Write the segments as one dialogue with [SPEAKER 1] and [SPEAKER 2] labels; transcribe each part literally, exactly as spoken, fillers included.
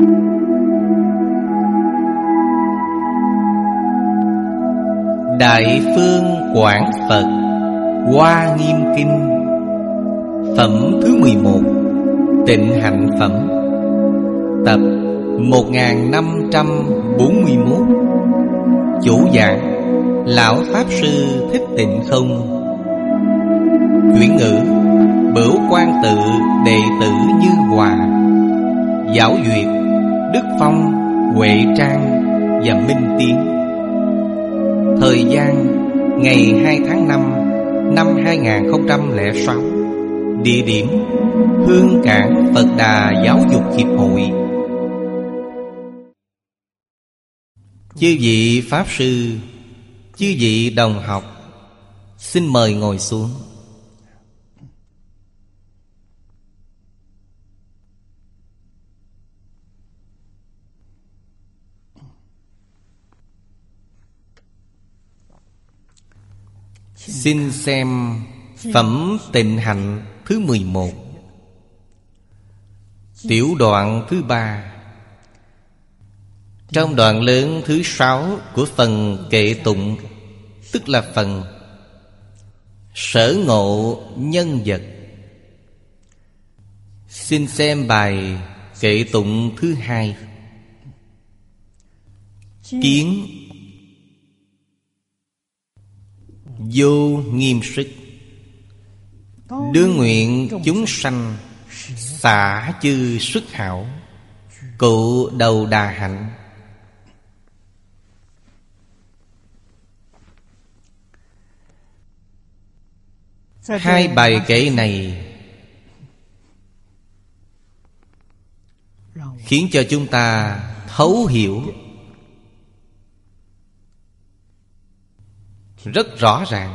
[SPEAKER 1] Đại Phương Quảng Phật Hoa Nghiêm Kinh. Phẩm thứ mười một, Tịnh Hạnh Phẩm. Tập một nghìn năm trăm bốn mươi mốt. Chủ giảng Lão Pháp Sư Thích Tịnh Không. Chuyển ngữ Bửu Quan Tự đệ tử Như Hòa. Giáo duyệt Đức Phong, Huệ Trang và Minh Tiến. Thời gian ngày hai tháng năm năm hai nghìn không trăm lẻ sáu. Địa điểm Hương Cảng Phật Đà Giáo dục Hiệp hội. Chư vị Pháp Sư, chư vị đồng học, xin mời ngồi xuống. Xin xem Phẩm Tịnh Hạnh thứ mười một, tiểu đoạn thứ ba, trong đoạn lớn thứ sáu của phần kệ tụng, tức là phần sở ngộ nhân vật. Xin xem bài kệ tụng thứ hai. Kiến vô nghiêm sức, đương nguyện chúng sanh xả chư xuất hảo, cụ đầu đà hạnh. Hai bài kệ này khiến cho chúng ta thấu hiểu rất rõ ràng.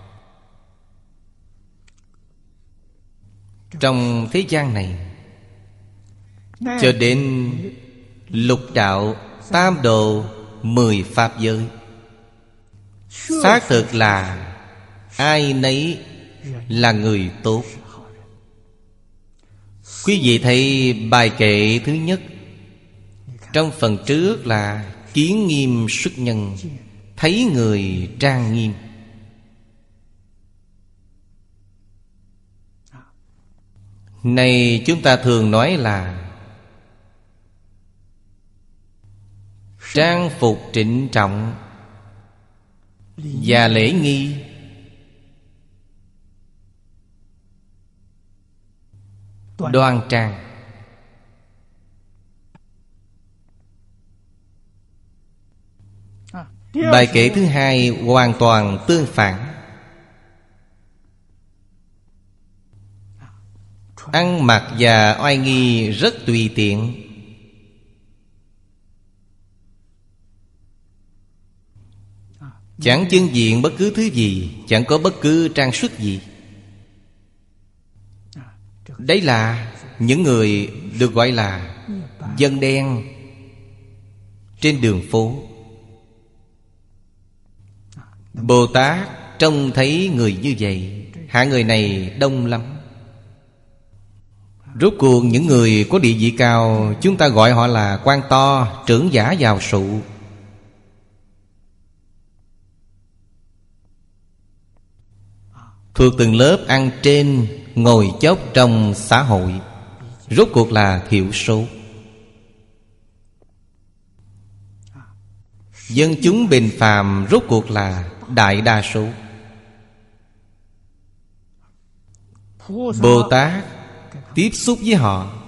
[SPEAKER 1] Trong thế gian này, cho đến lục đạo, tam độ, mười pháp giới, xác thực là ai nấy là người tốt. Quý vị thấy bài kệ thứ nhất, trong phần trước là kiến nghiêm xuất nhân, thấy người trang nghiêm. Này chúng ta thường nói là trang phục trịnh trọng và lễ nghi. Đoan trang. Bài kệ thứ hai hoàn toàn tương phản. Ăn mặc và oai nghi rất tùy tiện. Chẳng chưng diện bất cứ thứ gì, chẳng có bất cứ trang sức gì. Đấy là những người được gọi là dân đen trên đường phố. Bồ Tát trông thấy người như vậy, hạng người này đông lắm. Rốt cuộc những người có địa vị cao, chúng ta gọi họ là quan to, trưởng giả giàu sụ. Thuộc từng lớp ăn trên ngồi chóp trong xã hội, rốt cuộc là thiểu số. Dân chúng bình phàm rốt cuộc là đại đa số. Bồ Tát tiếp xúc với họ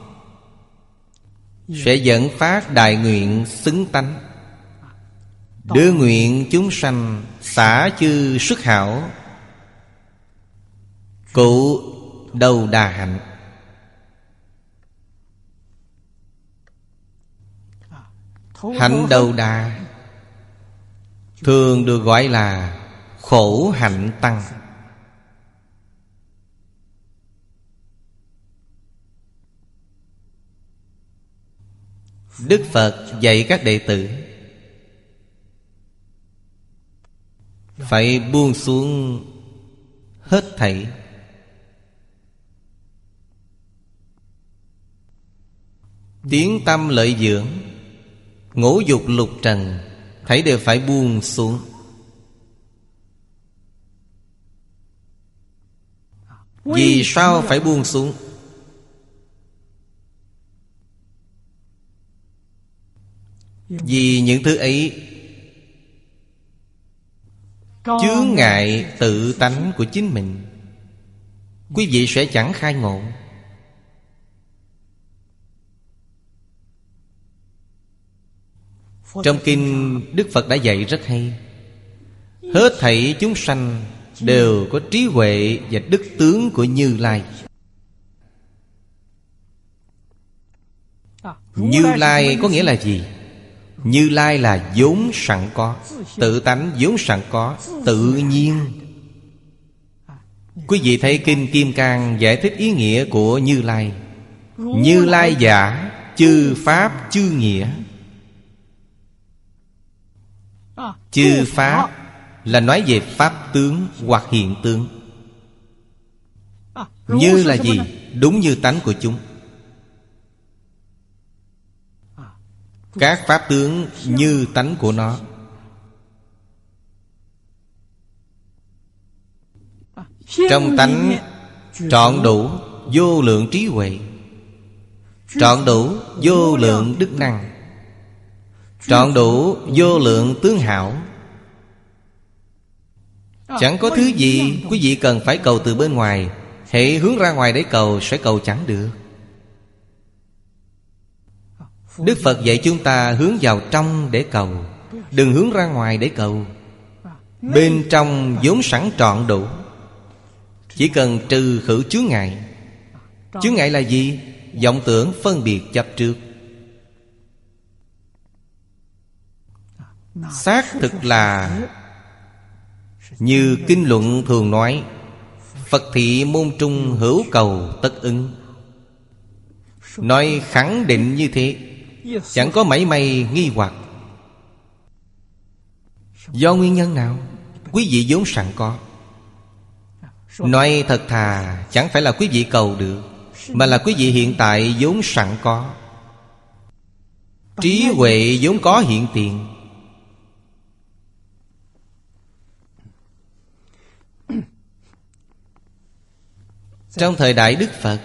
[SPEAKER 1] sẽ dẫn phát đại nguyện xứng tánh, đưa nguyện chúng sanh xả chư xuất hảo, cụ đầu đà hạnh. Hạnh đầu đà thường được gọi là khổ hạnh tăng. Đức Phật dạy các đệ tử phải buông xuống hết thảy, Tiếng tâm lợi dưỡng, ngũ dục lục trần, thảy đều phải buông xuống. Vì sao phải buông xuống? Vì những thứ ấy chướng ngại tự tánh của chính mình, quý vị sẽ chẳng khai ngộ. Trong kinh Đức Phật đã dạy rất hay. Hết thảy chúng sanh đều có trí huệ và đức tướng của Như Lai. Như Lai có nghĩa là gì? Như Lai là vốn sẵn có, tự tánh vốn sẵn có, tự nhiên. Quý vị thấy Kinh Kim Cang giải thích ý nghĩa của Như Lai. Như Lai giả, chư pháp chư nghĩa. Chư pháp là nói về pháp tướng hoặc hiện tướng. Như là gì? Đúng như tánh của chúng. Các pháp tướng như tánh của nó. Trong tánh trọn đủ vô lượng trí huệ, trọn đủ vô lượng đức năng, trọn đủ vô lượng tướng hảo. Chẳng có thứ gì quý vị cần phải cầu từ bên ngoài. Hễ hướng ra ngoài để cầu sẽ cầu chẳng được. Đức Phật dạy chúng ta hướng vào trong để cầu, đừng hướng ra ngoài để cầu. Bên trong vốn sẵn trọn đủ, chỉ cần trừ khử chướng ngại. Chướng ngại là gì? Vọng tưởng phân biệt chấp trước. Xác thực là như kinh luận thường nói: Phật thị môn trung hữu cầu tất ứng. Nói khẳng định như thế, chẳng có mảy may nghi hoặc. Do nguyên nhân nào? Quý vị vốn sẵn có. Nói thật thà, chẳng phải là quý vị cầu được, mà là quý vị hiện tại vốn sẵn có. Trí huệ vốn có hiện tiền. Trong thời đại Đức Phật,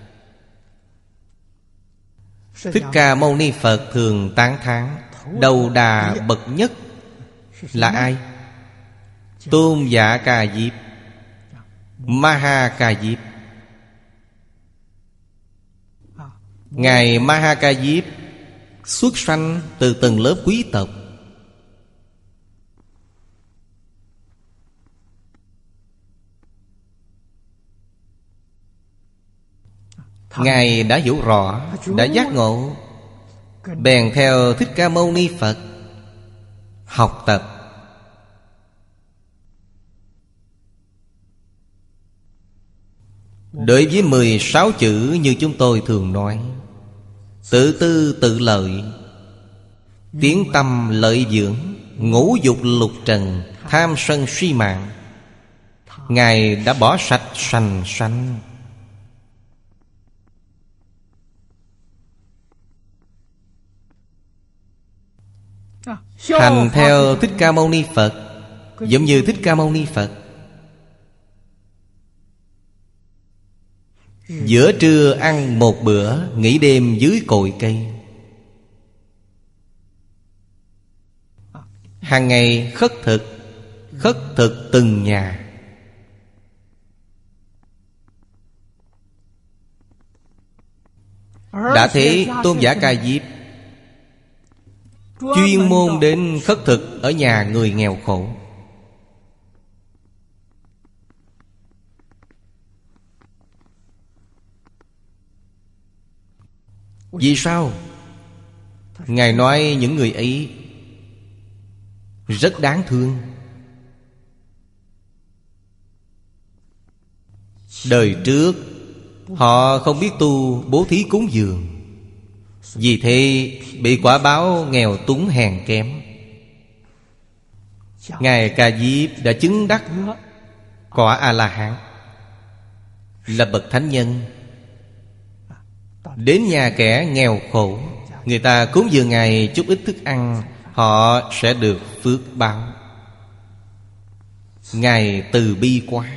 [SPEAKER 1] Thích Ca Mâu Ni Phật thường tán thán đầu đà bậc nhất là ai? Tôn Giả Ca Diếp, Ma Ha Ca Diếp. Ngài Ma Ha Ca Diếp xuất sanh từ từng lớp quý tộc. Ngài đã hiểu rõ, đã giác ngộ, bèn theo Thích Ca Mâu Ni Phật học tập. Đối với mười sáu chữ như chúng tôi thường nói: tự tư tự lợi, tiếng tâm lợi dưỡng, ngũ dục lục trần, tham sân si mạng, Ngài đã bỏ sạch sành sanh. Hành theo Thích Ca Mâu Ni Phật, giống như Thích Ca Mâu Ni Phật. Giữa trưa ăn một bữa, nghỉ đêm dưới cội cây. Hàng ngày khất thực, khất thực từng nhà. Đã thế Tôn Giả Ca Diếp chuyên môn đến khất thực ở nhà người nghèo khổ. Vì sao? Ngài nói những người ấy rất đáng thương. Đời trước họ không biết tu bố thí cúng dường, vì thế bị quả báo nghèo túng hèn kém. Ngài Ca Diếp đã chứng đắc quả A-la-hán, là bậc thánh nhân. Đến nhà kẻ nghèo khổ, người ta cúng dường Ngài chút ít thức ăn, họ sẽ được phước báo. Ngài từ bi quá.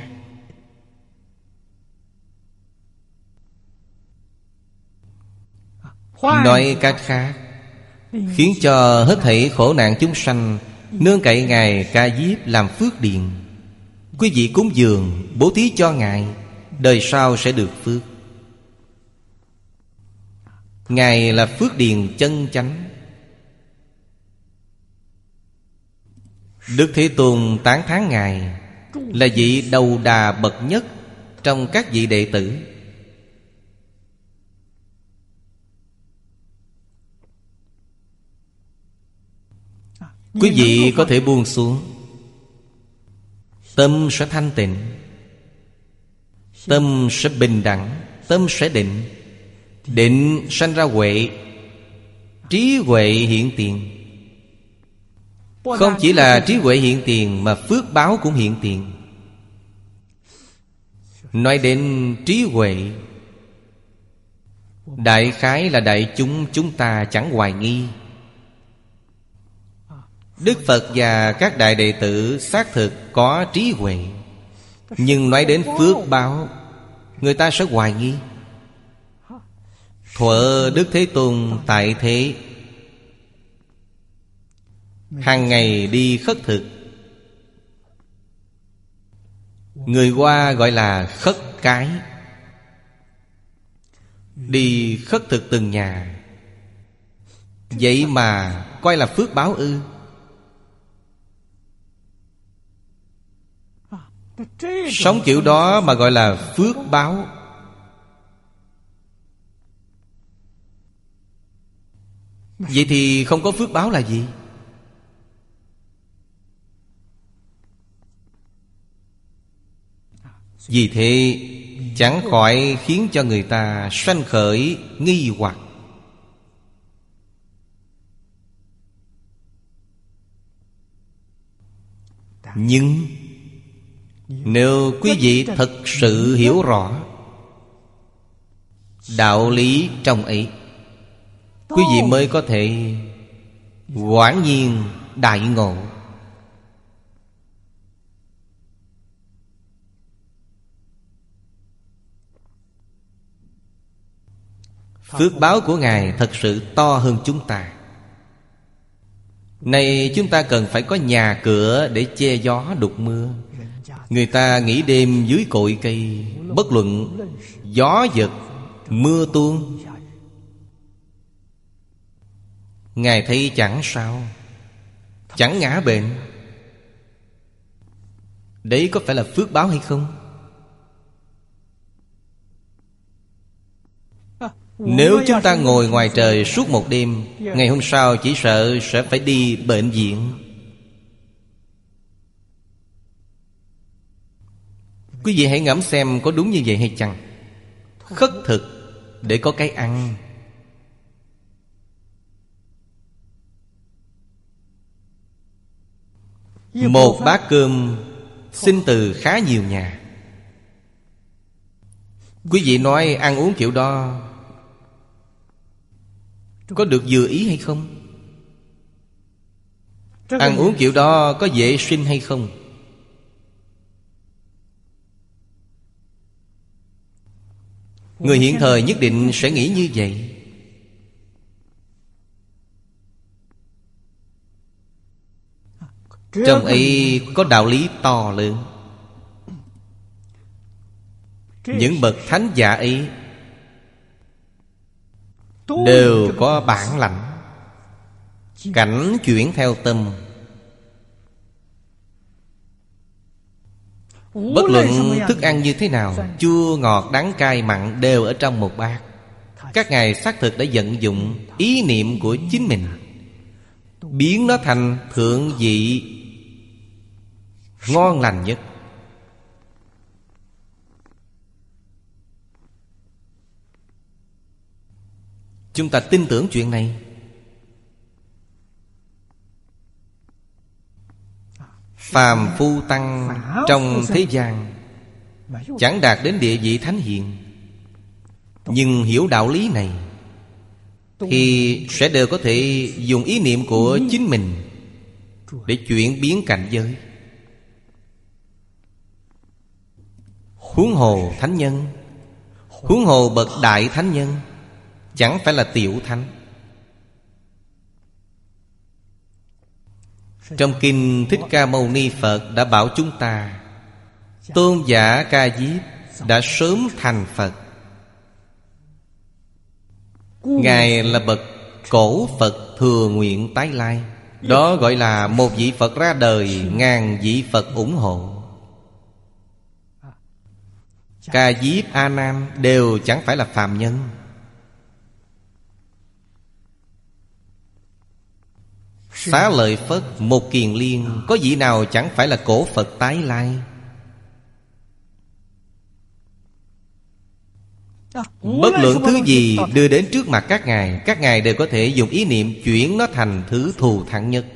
[SPEAKER 1] Nói cách khác, khiến cho hết thảy khổ nạn chúng sanh nương cậy Ngài Ca Diếp làm phước điền. Quý vị cúng dường, bố thí cho Ngài, đời sau sẽ được phước. Ngài là phước điền chân chánh. Đức Thế Tôn tán thán Ngài là vị đầu đà bậc nhất trong các vị đệ tử. Quý vị có thể buông xuống, tâm sẽ thanh tịnh, tâm sẽ bình đẳng, tâm sẽ định. Định sanh ra huệ, trí huệ hiện tiền. Không chỉ là trí huệ hiện tiền, mà phước báo cũng hiện tiền. Nói đến trí huệ, đại khái là đại chúng chúng ta chẳng hoài nghi. Đức Phật và các đại đệ tử xác thực có trí huệ. Nhưng nói đến phước báo, người ta sẽ hoài nghi. Thuở Đức Thế Tôn tại thế, hàng ngày đi khất thực. Người Hoa gọi là khất cái. Đi khất thực từng nhà. Vậy mà coi là phước báo ư? Sống kiểu đó mà gọi là phước báo. Vậy thì không có phước báo là gì? Vì thế chẳng khỏi khiến cho người ta sanh khởi nghi hoặc. Nhưng nếu quý vị thật sự hiểu rõ đạo lý trong ấy, quý vị mới có thể hoảng nhiên đại ngộ. Phước báo của Ngài thật sự to hơn chúng ta. Này chúng ta cần phải có nhà cửa để che gió đục mưa. Người ta nghỉ đêm dưới cội cây, bất luận gió giật, mưa tuôn, Ngài thấy chẳng sao, chẳng ngã bệnh. Đấy có phải là phước báo hay không? Nếu chúng ta ngồi ngoài trời suốt một đêm, ngày hôm sau chỉ sợ sẽ phải đi bệnh viện. Quý vị hãy ngẫm xem có đúng như vậy hay chăng? Khất thực để có cái ăn. Một bát cơm xin từ khá nhiều nhà. Quý vị nói ăn uống kiểu đó có được vừa ý hay không? Ăn uống kiểu đó có vệ sinh hay không? Người hiện thời nhất định sẽ nghĩ như vậy. Trong ấy có đạo lý to lớn. Những bậc thánh giả ấy đều có bản lãnh, cảnh chuyển theo tâm. Bất luận thức ăn như thế nào, chua, ngọt, đắng, cay, mặn đều ở trong một bát. Các ngài xác thực đã vận dụng ý niệm của chính mình, biến nó thành thượng vị ngon lành nhất. Chúng ta tin tưởng chuyện này. Phàm phu tăng trong thế gian chẳng đạt đến địa vị thánh hiền, nhưng hiểu đạo lý này thì sẽ đều có thể dùng ý niệm của chính mình để chuyển biến cảnh giới. Huống hồ thánh nhân, huống hồ bậc đại thánh nhân, chẳng phải là tiểu thánh. Trong kinh Thích Ca Mâu Ni Phật đã bảo chúng ta, tôn giả Ca Diếp đã sớm thành Phật. Ngài là bậc cổ Phật thừa nguyện tái lai. Đó gọi là một vị Phật ra đời, ngàn vị Phật ủng hộ. Ca Diếp, A Nan đều chẳng phải là phàm nhân. Xá Lợi Phất, Một Kiền Liên, có vị nào chẳng phải là cổ Phật tái lai? Bất luận thứ gì đưa đến trước mặt các ngài, các ngài đều có thể dùng ý niệm chuyển nó thành thứ thù thắng nhất.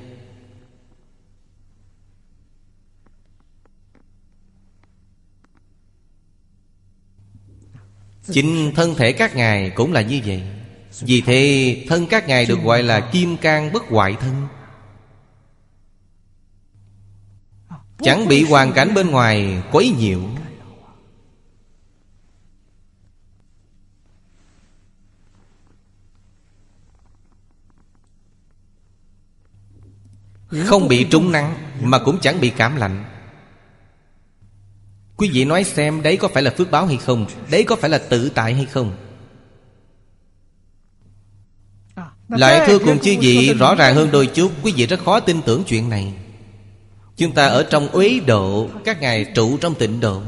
[SPEAKER 1] Chính thân thể các ngài cũng là như vậy. Vì thế thân các ngài được gọi là kim cang bất hoại thân, chẳng bị hoàn cảnh bên ngoài quấy nhiễu. Không bị trúng nắng mà cũng chẳng bị cảm lạnh. Quý vị nói xem, đấy có phải là phước báo hay không? Đấy có phải là tự tại hay không? Lại thưa cùng chư vị rõ ràng hơn đôi chút. Quý vị rất khó tin tưởng chuyện này. Chúng ta ở trong uế độ, các ngài trụ trong tịnh độ.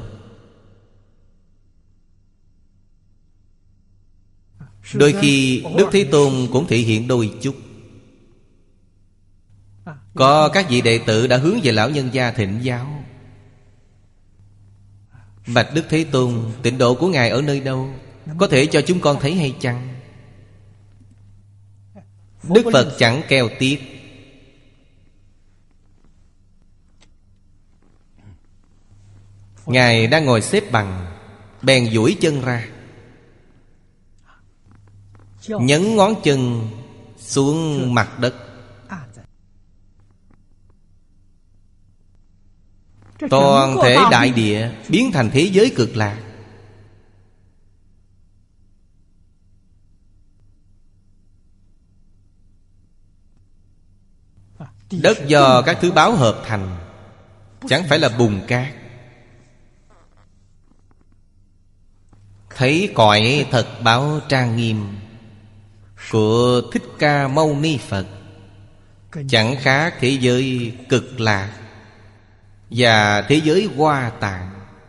[SPEAKER 1] Đôi khi Đức Thế Tôn cũng thể hiện đôi chút. Có các vị đệ tử đã hướng về lão nhân gia thỉnh giáo: bạch Đức Thế Tôn, tịnh độ của ngài ở nơi đâu? Có thể cho chúng con thấy hay chăng? Đức Phật chẳng kêu tiếp. Ngài đang ngồi xếp bằng, bèn duỗi chân ra, nhấn ngón chân xuống mặt đất. Toàn thể đại địa biến thành thế giới cực lạc. Đất do các thứ báo hợp thành, chẳng phải là bùn cát. Thấy cõi thật báo trang nghiêm của Thích Ca Mâu Ni Phật, chẳng khác thế giới cực lạc và thế giới Hoa Tạng.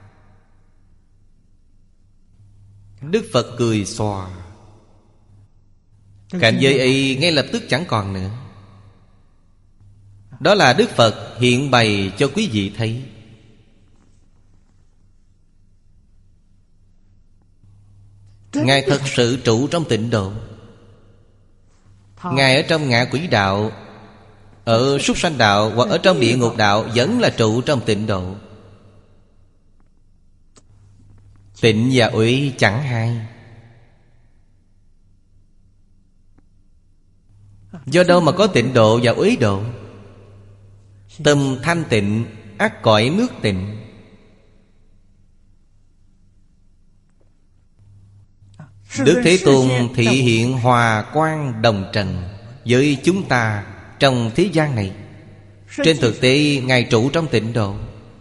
[SPEAKER 1] Đức Phật cười xòa. Cảnh giới ấy ngay lập tức chẳng còn nữa. Đó là Đức Phật hiện bày cho quý vị thấy. Ngài thật sự trụ trong tịnh độ. Ngài ở trong ngạ quỷ đạo, ở súc sanh đạo hoặc ở trong địa ngục đạo vẫn là trụ trong tịnh độ. Tịnh và uế chẳng hai. Do đâu mà có tịnh độ và uế độ? Tâm thanh tịnh ắt cõi nước tịnh. Đức Thế Tôn thị hiện hòa quang đồng trần với chúng ta trong thế gian này. Trên thực tế Ngài trụ trong tịnh độ.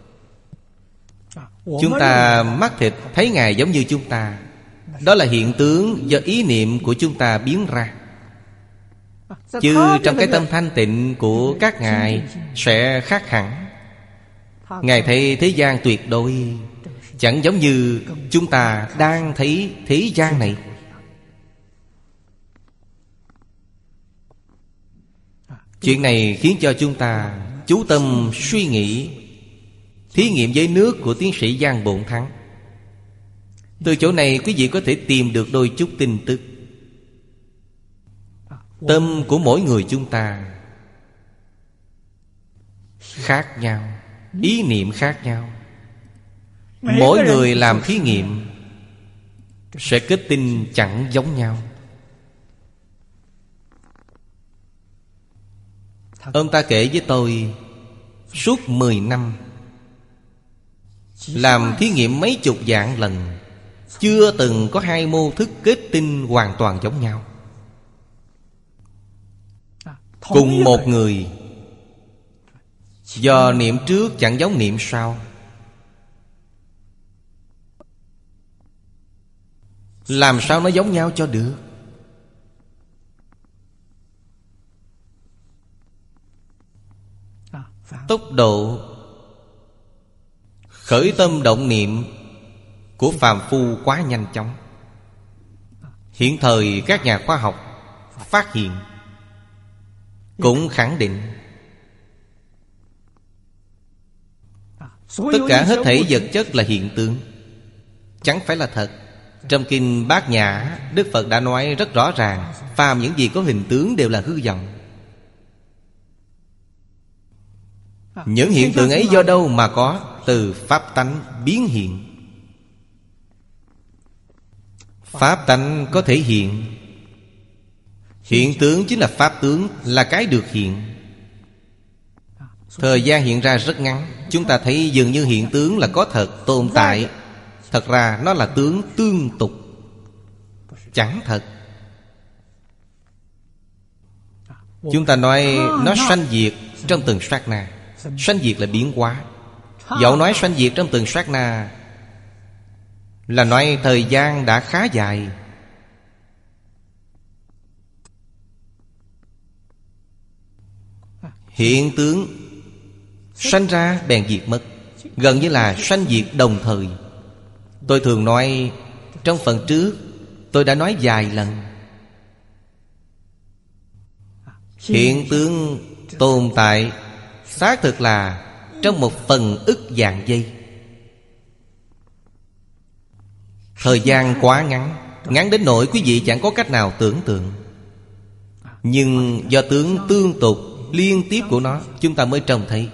[SPEAKER 1] Chúng ta mắt thịt thấy Ngài giống như chúng ta. Đó là hiện tướng do ý niệm của chúng ta biến ra. Chứ trong cái tâm thanh tịnh của các ngài sẽ khác hẳn. Ngài thấy thế gian tuyệt đối, chẳng giống như chúng ta đang thấy thế gian này. Chuyện này khiến cho chúng ta chú tâm suy nghĩ, thí nghiệm với nước của tiến sĩ Giang Bộn Thắng. Từ chỗ này quý vị có thể tìm được đôi chút tin tức. Tâm của mỗi người chúng ta khác nhau, ý niệm khác nhau. Mỗi người làm thí nghiệm, sẽ kết tinh chẳng giống nhau. Ông ta kể với tôi, suốt mười năm làm thí nghiệm mấy chục vạn lần, chưa từng có hai mô thức kết tinh hoàn toàn giống nhau. Cùng một người, do niệm trước chẳng giống niệm sau, làm sao nó giống nhau cho được? Tốc độ khởi tâm động niệm của phàm phu quá nhanh chóng. Hiện thời các nhà khoa học phát hiện, cũng khẳng định tất cả hết thảy vật chất là hiện tượng, chẳng phải là thật. Trong kinh Bát Nhã, Đức Phật đã nói rất rõ ràng, phàm những gì có hình tướng đều là hư vọng. Những hiện tượng ấy do đâu mà có? Từ pháp tánh biến hiện. Pháp tánh có thể hiện. Hiện tướng chính là pháp tướng, là cái được hiện. Thời gian hiện ra rất ngắn, chúng ta thấy dường như hiện tướng là có thật, tồn tại. Thật ra nó là tướng tương tục, chẳng thật. Chúng ta nói nó sanh diệt trong từng sát na. Sanh diệt là biến hóa. Dẫu nói sanh diệt trong từng sát na, là nói thời gian đã khá dài. Hiện tướng sanh ra bèn diệt mất, gần như là sanh diệt đồng thời. Tôi thường nói, trong phần trước tôi đã nói vài lần, hiện tướng tồn tại xác thực là trong một phần ức vạn giây. Thời gian quá ngắn, ngắn đến nỗi quý vị chẳng có cách nào tưởng tượng. Nhưng do tướng tương tục liên tiếp của nó, chúng ta mới trông thấy.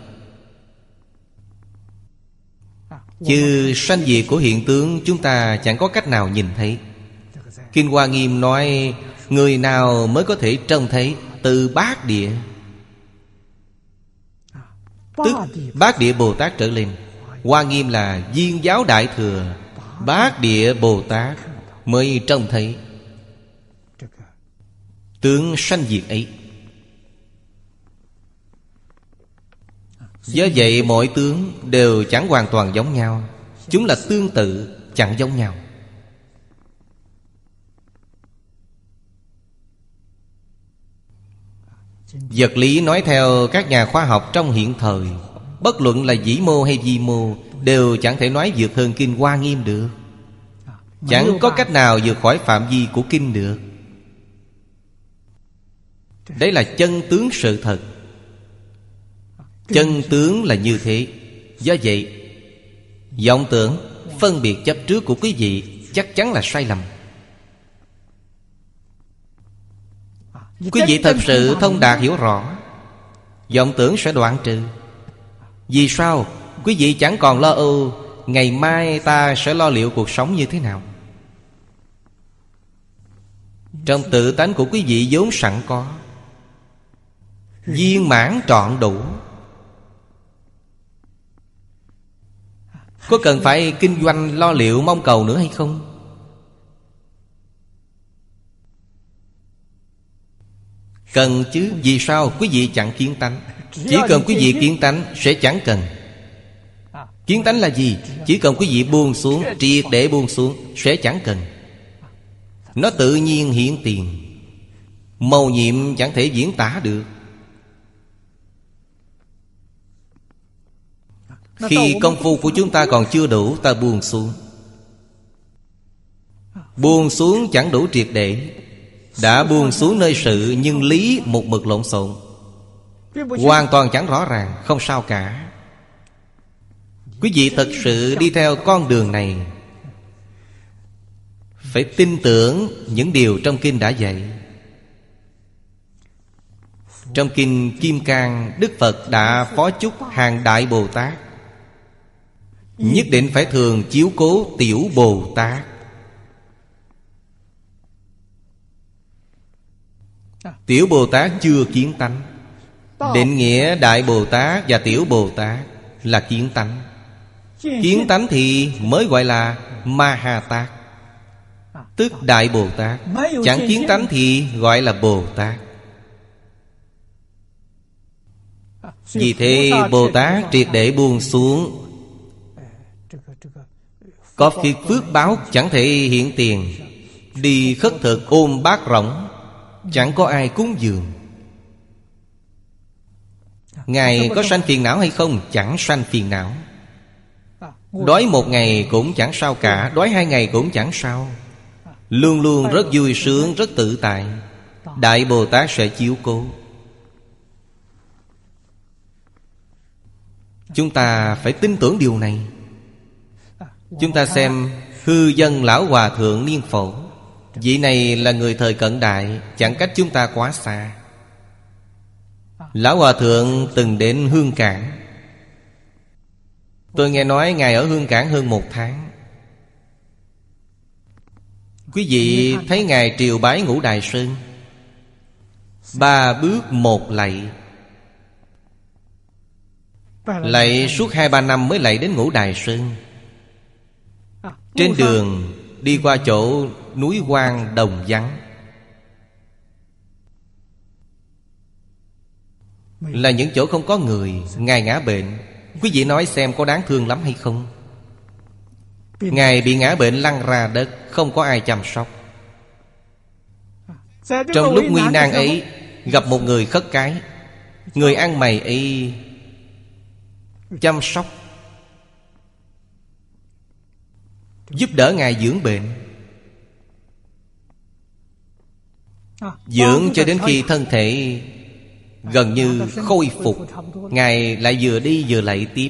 [SPEAKER 1] Chứ sanh diệt của hiện tướng chúng ta chẳng có cách nào nhìn thấy. Kinh Hoa Nghiêm nói, người nào mới có thể trông thấy? Từ Bát Địa, tức Bát Địa Bồ Tát trở lên. Hoa Nghiêm là Viên Giáo Đại Thừa, Bát Địa Bồ Tát mới trông thấy tướng sanh diệt ấy. Do vậy mọi tướng đều chẳng hoàn toàn giống nhau. Chúng là tương tự, chẳng giống nhau. Vật lý nói theo các nhà khoa học trong hiện thời, bất luận là vĩ mô hay vi mô, đều chẳng thể nói vượt hơn Kinh Hoa Nghiêm được. Chẳng có cách nào vượt khỏi phạm vi của kinh được. Đấy là chân tướng sự thật. Chân tướng là như thế. Do vậy vọng tưởng, phân biệt chấp trước của quý vị chắc chắn là sai lầm. Quý vị thật sự thông đạt hiểu rõ, vọng tưởng sẽ đoạn trừ. Vì sao? Quý vị chẳng còn lo âu ngày mai ta sẽ lo liệu cuộc sống như thế nào. Trong tự tánh của quý vị vốn sẵn có, viên mãn trọn đủ. Có cần phải kinh doanh lo liệu mong cầu nữa hay không? Cần chứ. Vì sao? Quý vị chẳng kiến tánh. Chỉ cần quý vị kiến tánh sẽ chẳng cần. Kiến tánh là gì? Chỉ cần quý vị buông xuống, triệt để buông xuống, sẽ chẳng cần. Nó tự nhiên hiện tiền, mầu nhiệm chẳng thể diễn tả được. Khi công phu của chúng ta còn chưa đủ, ta buông xuống. Buông xuống chẳng đủ triệt để. Đã buông xuống nơi sự, nhưng lý một mực lộn xộn, hoàn toàn chẳng rõ ràng. Không sao cả. Quý vị thật sự đi theo con đường này, phải tin tưởng những điều trong kinh đã dạy. Trong kinh Kim Cang, Đức Phật đã phó chúc hàng Đại Bồ Tát nhất định phải thường chiếu cố Tiểu Bồ Tát. Tiểu Bồ Tát chưa kiến tánh. Định nghĩa Đại Bồ Tát và Tiểu Bồ Tát là kiến tánh. Kiến tánh thì mới gọi là Ma Ha Tát, tức Đại Bồ Tát. Chẳng kiến tánh thì gọi là Bồ Tát. Vì thế Bồ Tát triệt để buông xuống, có phiệt phước báo chẳng thể hiện tiền. Đi khất thực ôm bát rỗng, chẳng có ai cúng dường. Ngài có sanh phiền não hay không? Chẳng sanh phiền não. Đói một ngày cũng chẳng sao cả, đói hai ngày cũng chẳng sao. Luôn luôn rất vui sướng, rất tự tại. Đại Bồ Tát sẽ chiếu cố. Chúng ta phải tin tưởng điều này. Chúng ta xem Hư Dân Lão Hòa Thượng Niên Phổ. Vị này là người thời cận đại, chẳng cách chúng ta quá xa. Lão Hòa Thượng từng đến Hương Cảng. Tôi nghe nói Ngài ở Hương Cảng hơn một tháng. Quý vị thấy Ngài triều bái Ngũ Đài Sơn, ba bước một lạy. Lạy suốt hai ba năm mới lạy đến Ngũ Đài Sơn. Trên đường đi qua chỗ núi hoang đồng vắng, là những chỗ không có người. Ngài ngã bệnh. Quý vị nói xem có đáng thương lắm hay không? Ngài bị ngã bệnh lăn ra đất, không có ai chăm sóc. Trong lúc nguy nan ấy, gặp một người khất cái. Người ăn mày ấy chăm sóc, giúp đỡ Ngài dưỡng bệnh. Dưỡng cho đến khi thân thể gần như khôi phục, Ngài lại vừa đi vừa lạy tiếp.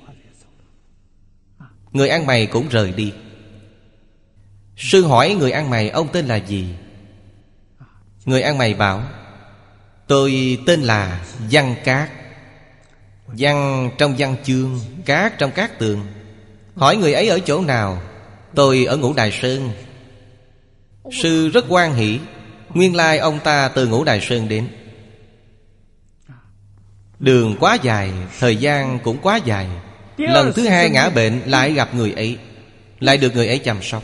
[SPEAKER 1] Người ăn mày cũng rời đi. Sư hỏi người ăn mày: ông tên là gì? Người ăn mày bảo: tôi tên là Văn Cát. Văn trong văn chương, cát trong cát tường. Hỏi người ấy ở chỗ nào? Tôi ở Ngũ Đài Sơn. Sư rất hoan hỷ. Nguyên lai ông ta từ Ngũ Đài Sơn đến. Đường quá dài, thời gian cũng quá dài. Lần thứ hai ngã bệnh lại gặp người ấy, lại được người ấy chăm sóc.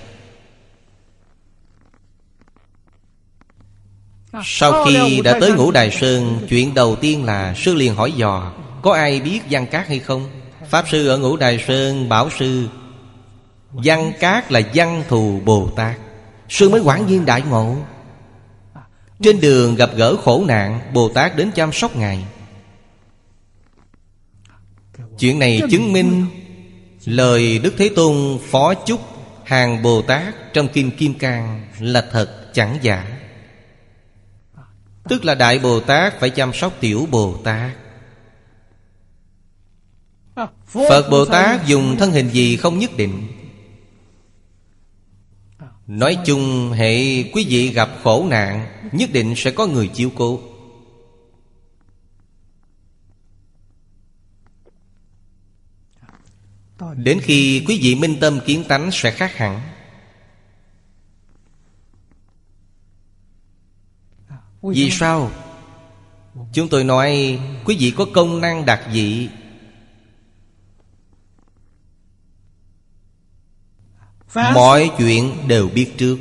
[SPEAKER 1] Sau khi đã tới Ngũ Đài Sơn, chuyện đầu tiên là sư liền hỏi dò: có ai biết Văn Cát hay không? Pháp sư ở Ngũ Đài Sơn bảo sư: Văn Cát là Văn Thù Bồ Tát. Sư mới quảng nhiên đại ngộ. Trên đường gặp gỡ khổ nạn, Bồ Tát đến chăm sóc Ngài. Chuyện này chứng minh lời Đức Thế Tôn phó chúc hàng Bồ Tát trong Kinh Kim Cang là thật chẳng giả. Tức là Đại Bồ Tát phải chăm sóc Tiểu Bồ Tát. Phật Bồ Tát dùng thân hình gì không nhất định. Nói chung hệ quý vị gặp khổ nạn, nhất định sẽ có người chiếu cố. Đến khi quý vị minh tâm kiến tánh sẽ khác hẳn. Vì sao? Chúng tôi nói quý vị có công năng đặc dị. Mọi chuyện đều biết trước.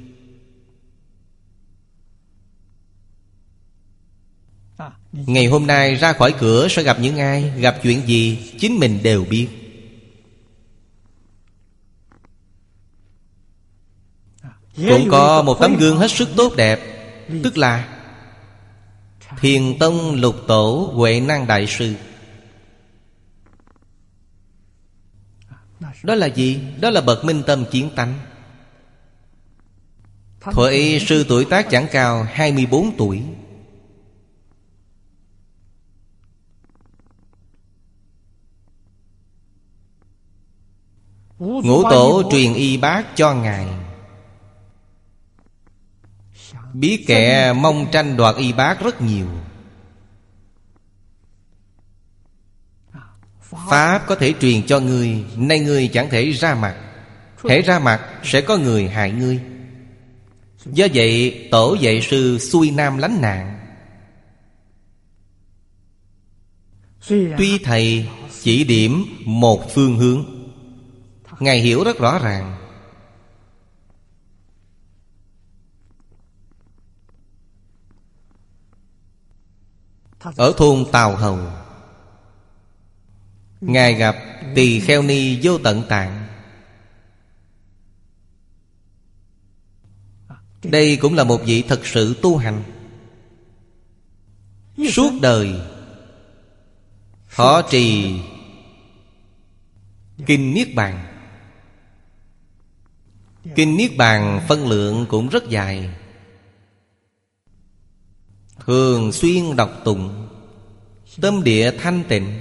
[SPEAKER 1] Ngày hôm nay ra khỏi cửa sẽ gặp những ai, gặp chuyện gì, chính mình đều biết. Cũng có một tấm gương hết sức tốt đẹp, tức là Thiền Tông Lục Tổ Huệ Năng Đại Sư. Đó là gì? Đó là bậc minh tâm kiến tánh. Thuở sư tuổi tác chẳng cao, hai mươi bốn tuổi. Ngũ Tổ truyền y bát cho Ngài. Biết kẻ mong tranh đoạt y bát rất nhiều. Pháp có thể truyền cho ngươi, nay ngươi chẳng thể ra mặt. Hễ ra mặt sẽ có người hại ngươi. Do vậy tổ dạy sư xuôi nam lánh nạn. Tuy thầy chỉ điểm một phương hướng, Ngài hiểu rất rõ ràng. Ở thôn Tào Hầu, Ngài gặp Tỳ Kheo Ni Vô Tận Tạng. Đây cũng là một vị thật sự tu hành. Suốt đời họ trì Kinh Niết Bàn. Kinh Niết Bàn phân lượng cũng rất dài, thường xuyên đọc tụng, tâm địa thanh tịnh,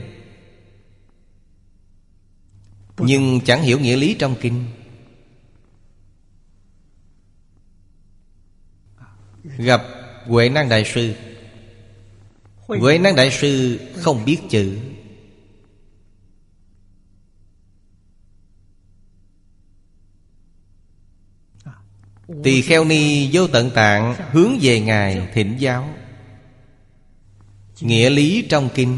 [SPEAKER 1] nhưng chẳng hiểu nghĩa lý trong kinh. Gặp Huệ Năng Đại Sư. Huệ Năng Đại Sư không biết chữ. Tỳ Kheo Ni Vô Tận Tạng hướng về Ngài thỉnh giáo nghĩa lý trong kinh.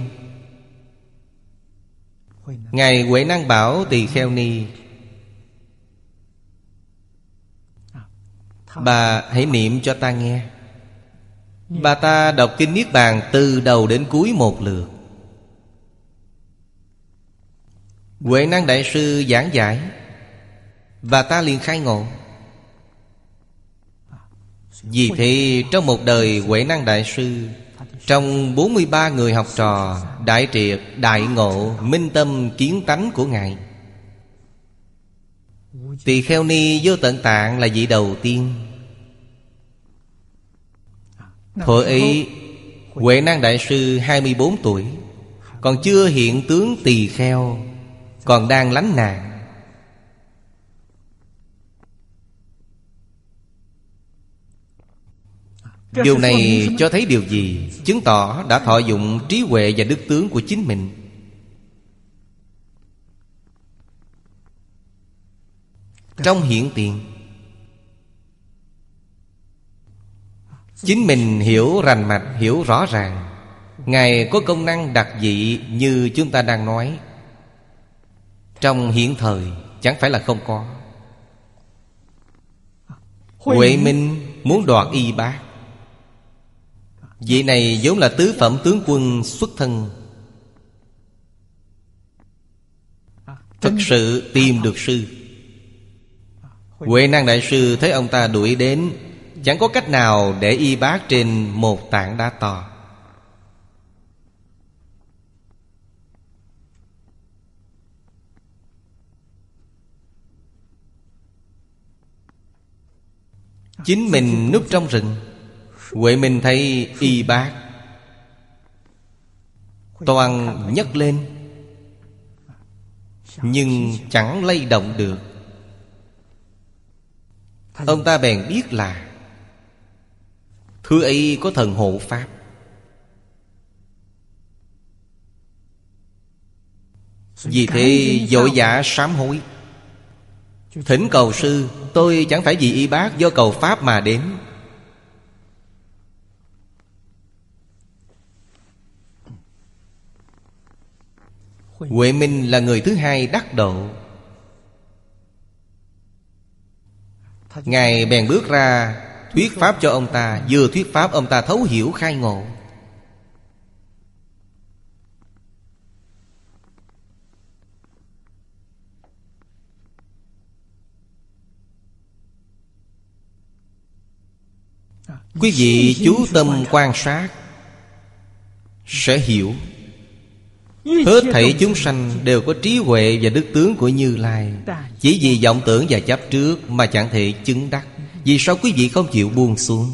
[SPEAKER 1] Ngài Huệ Năng bảo Tỳ Kheo Ni: bà hãy niệm cho ta nghe. Bà ta đọc kinh Niết Bàn từ đầu đến cuối một lượt. Huệ Năng Đại Sư giảng giải, bà ta liền khai ngộ. Vì thế trong một đời Huệ Năng Đại Sư, trong bốn mươi ba người học trò, đại triệt, đại ngộ, minh tâm kiến tánh của Ngài, Tỳ Kheo Ni Vô Tận Tạng là vị đầu tiên. Thuở ấy Huệ Năng Đại Sư hai mươi bốn tuổi, còn chưa hiện tướng tỳ kheo, còn đang lánh nạn. Điều này cho thấy điều gì? Chứng tỏ đã thọ dụng trí huệ và đức tướng của chính mình. Trong hiện tiền, chính mình hiểu rành mạch, hiểu rõ ràng. Ngài có công năng đặc dị như chúng ta đang nói. Trong hiện thời chẳng phải là không có. Huệ Minh muốn đoạt y bát. Vị này vốn là tứ phẩm tướng quân xuất thân, thực sự tìm được sư. Huệ Năng Đại Sư thấy ông ta đuổi đến, chẳng có cách nào để y bát trên một tảng đá to. Chính mình núp trong rừng, Huệ Minh thấy y bát toàn nhấc lên, nhưng chẳng lay động được. Ông ta bèn biết là thứ ấy có thần hộ pháp. Vì thế vội vã sám hối, thỉnh cầu sư: tôi chẳng phải vì y bát, do cầu pháp mà đến. Huệ Minh là người thứ hai đắc độ. Ngài bèn bước ra thuyết pháp cho ông ta. Vừa thuyết pháp, ông ta thấu hiểu khai ngộ. Quý vị chú tâm quan sát sẽ hiểu. Hết thảy chúng sanh đều có trí huệ và đức tướng của Như Lai, chỉ vì vọng tưởng và chấp trước mà chẳng thể chứng đắc. Vì sao quý vị không chịu buông xuống?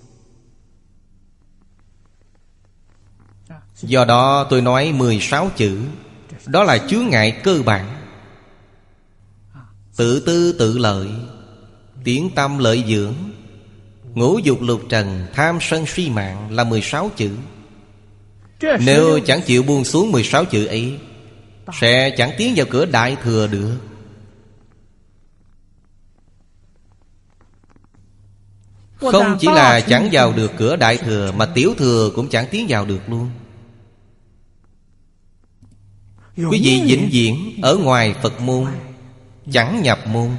[SPEAKER 1] Do đó tôi nói mười sáu chữ. Đó là chướng ngại cơ bản. Tự tư tự lợi, tiếng tâm lợi dưỡng, ngũ dục lục trần, tham sân si mạng là mười sáu chữ. Nếu chẳng chịu buông xuống mười sáu chữ ấy, sẽ chẳng tiến vào cửa Đại Thừa được. Không chỉ là chẳng vào được cửa Đại Thừa, mà Tiểu Thừa cũng chẳng tiến vào được luôn. Quý vị vĩnh viễn ở ngoài Phật môn, chẳng nhập môn.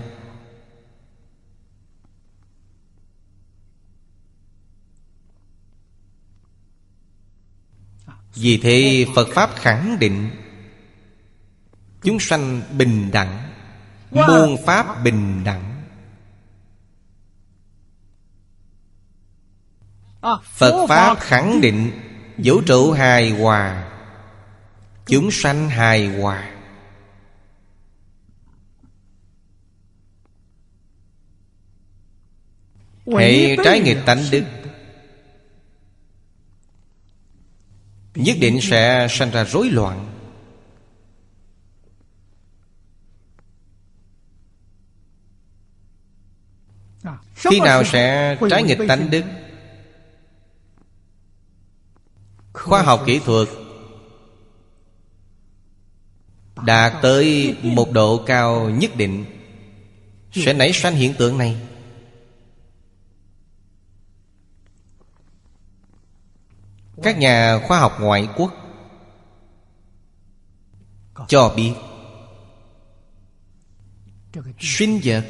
[SPEAKER 1] Vì thế Phật Pháp khẳng định chúng sanh bình đẳng, môn Pháp bình đẳng. Phật Pháp khẳng định vũ trụ hài hòa, chúng sanh hài hòa. Hệ trái nghịch tánh đức, nhất định sẽ sanh ra rối loạn. Khi nào sẽ trái nghịch tánh đức? Khoa học kỹ thuật đạt tới một độ cao nhất định, sẽ nảy sanh hiện tượng này. Các nhà khoa học ngoại quốc cho biết sinh vật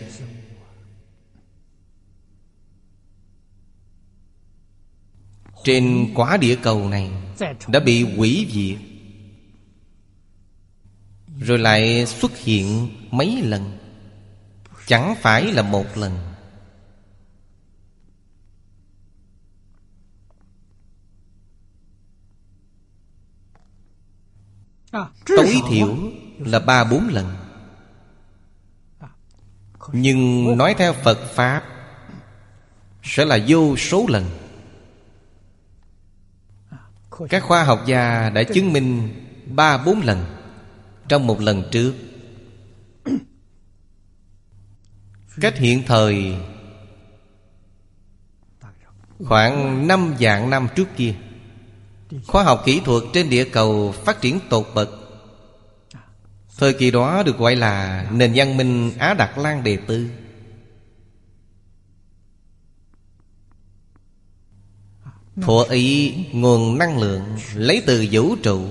[SPEAKER 1] trên quả địa cầu này đã bị hủy diệt, rồi lại xuất hiện mấy lần, chẳng phải là một lần. Tối thiểu là ba bốn lần. Nhưng nói theo Phật Pháp sẽ là vô số lần. Các khoa học gia đã chứng minh ba bốn lần trong một lần trước. Cách hiện thời khoảng năm vạn năm trước kia, khoa học kỹ thuật trên địa cầu phát triển tột bậc. Thời kỳ đó được gọi là nền văn minh Á Đạt Lan Đề Tư. Thuở ấy nguồn năng lượng lấy từ vũ trụ,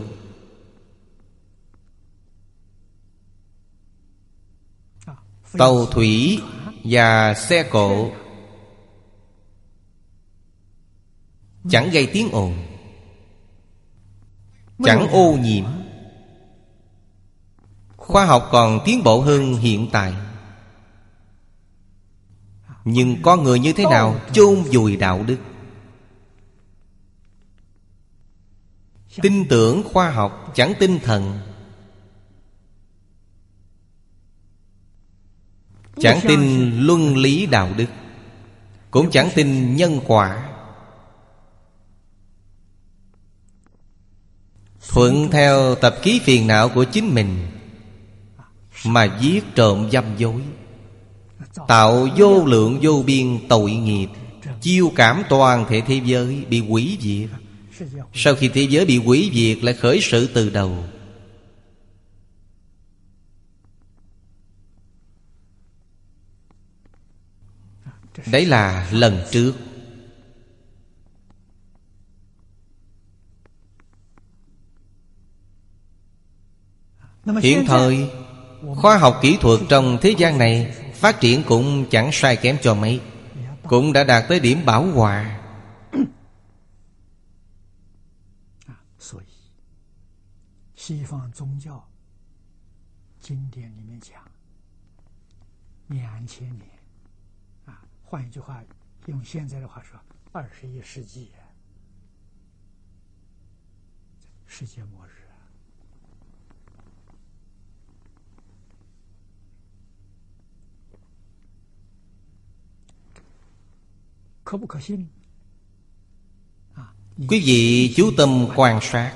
[SPEAKER 1] tàu thủy và xe cộ chẳng gây tiếng ồn, chẳng ô nhiễm. Khoa học còn tiến bộ hơn hiện tại. Nhưng con người như thế nào chôn vùi đạo đức? Tin tưởng khoa học, chẳng tin thần, chẳng tin luân lý đạo đức, cũng chẳng tin nhân quả. Thuận theo tập khí phiền não của chính mình mà giết trộm dâm dối, tạo vô lượng vô biên tội nghiệp, chiêu cảm toàn thể thế giới bị hủy diệt. Sau khi thế giới bị hủy diệt lại khởi sự từ đầu. Đấy là lần trước. Hiện thời khoa học kỹ thuật trong thế gian này phát triển cũng chẳng sai kém cho mấy, cũng đã đạt tới điểm bảo hòa. Quý vị chú tâm quan sát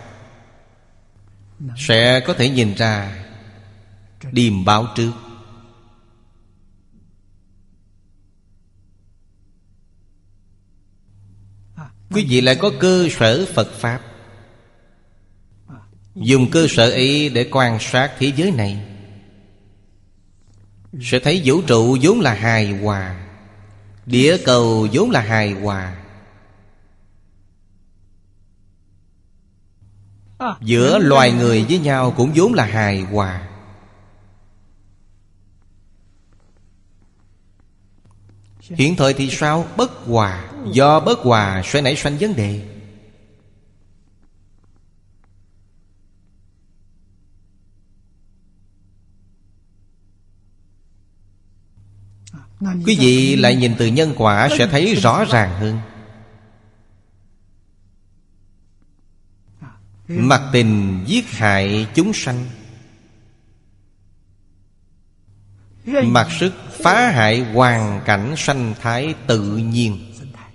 [SPEAKER 1] sẽ có thể nhìn ra điềm báo trước. Quý vị lại có cơ sở Phật Pháp, dùng cơ sở ấy để quan sát thế giới này, sẽ thấy vũ trụ vốn là hài hòa, Địa cầu vốn là hài hòa, giữa loài người với nhau cũng vốn là hài hòa. Hiện thời thì sao? Bất hòa. Do bất hòa sẽ nảy sanh vấn đề. Quý vị lại nhìn từ nhân quả sẽ thấy rõ ràng hơn. Mặc tình giết hại chúng sanh, mặc sức phá hại hoàn cảnh sanh thái tự nhiên.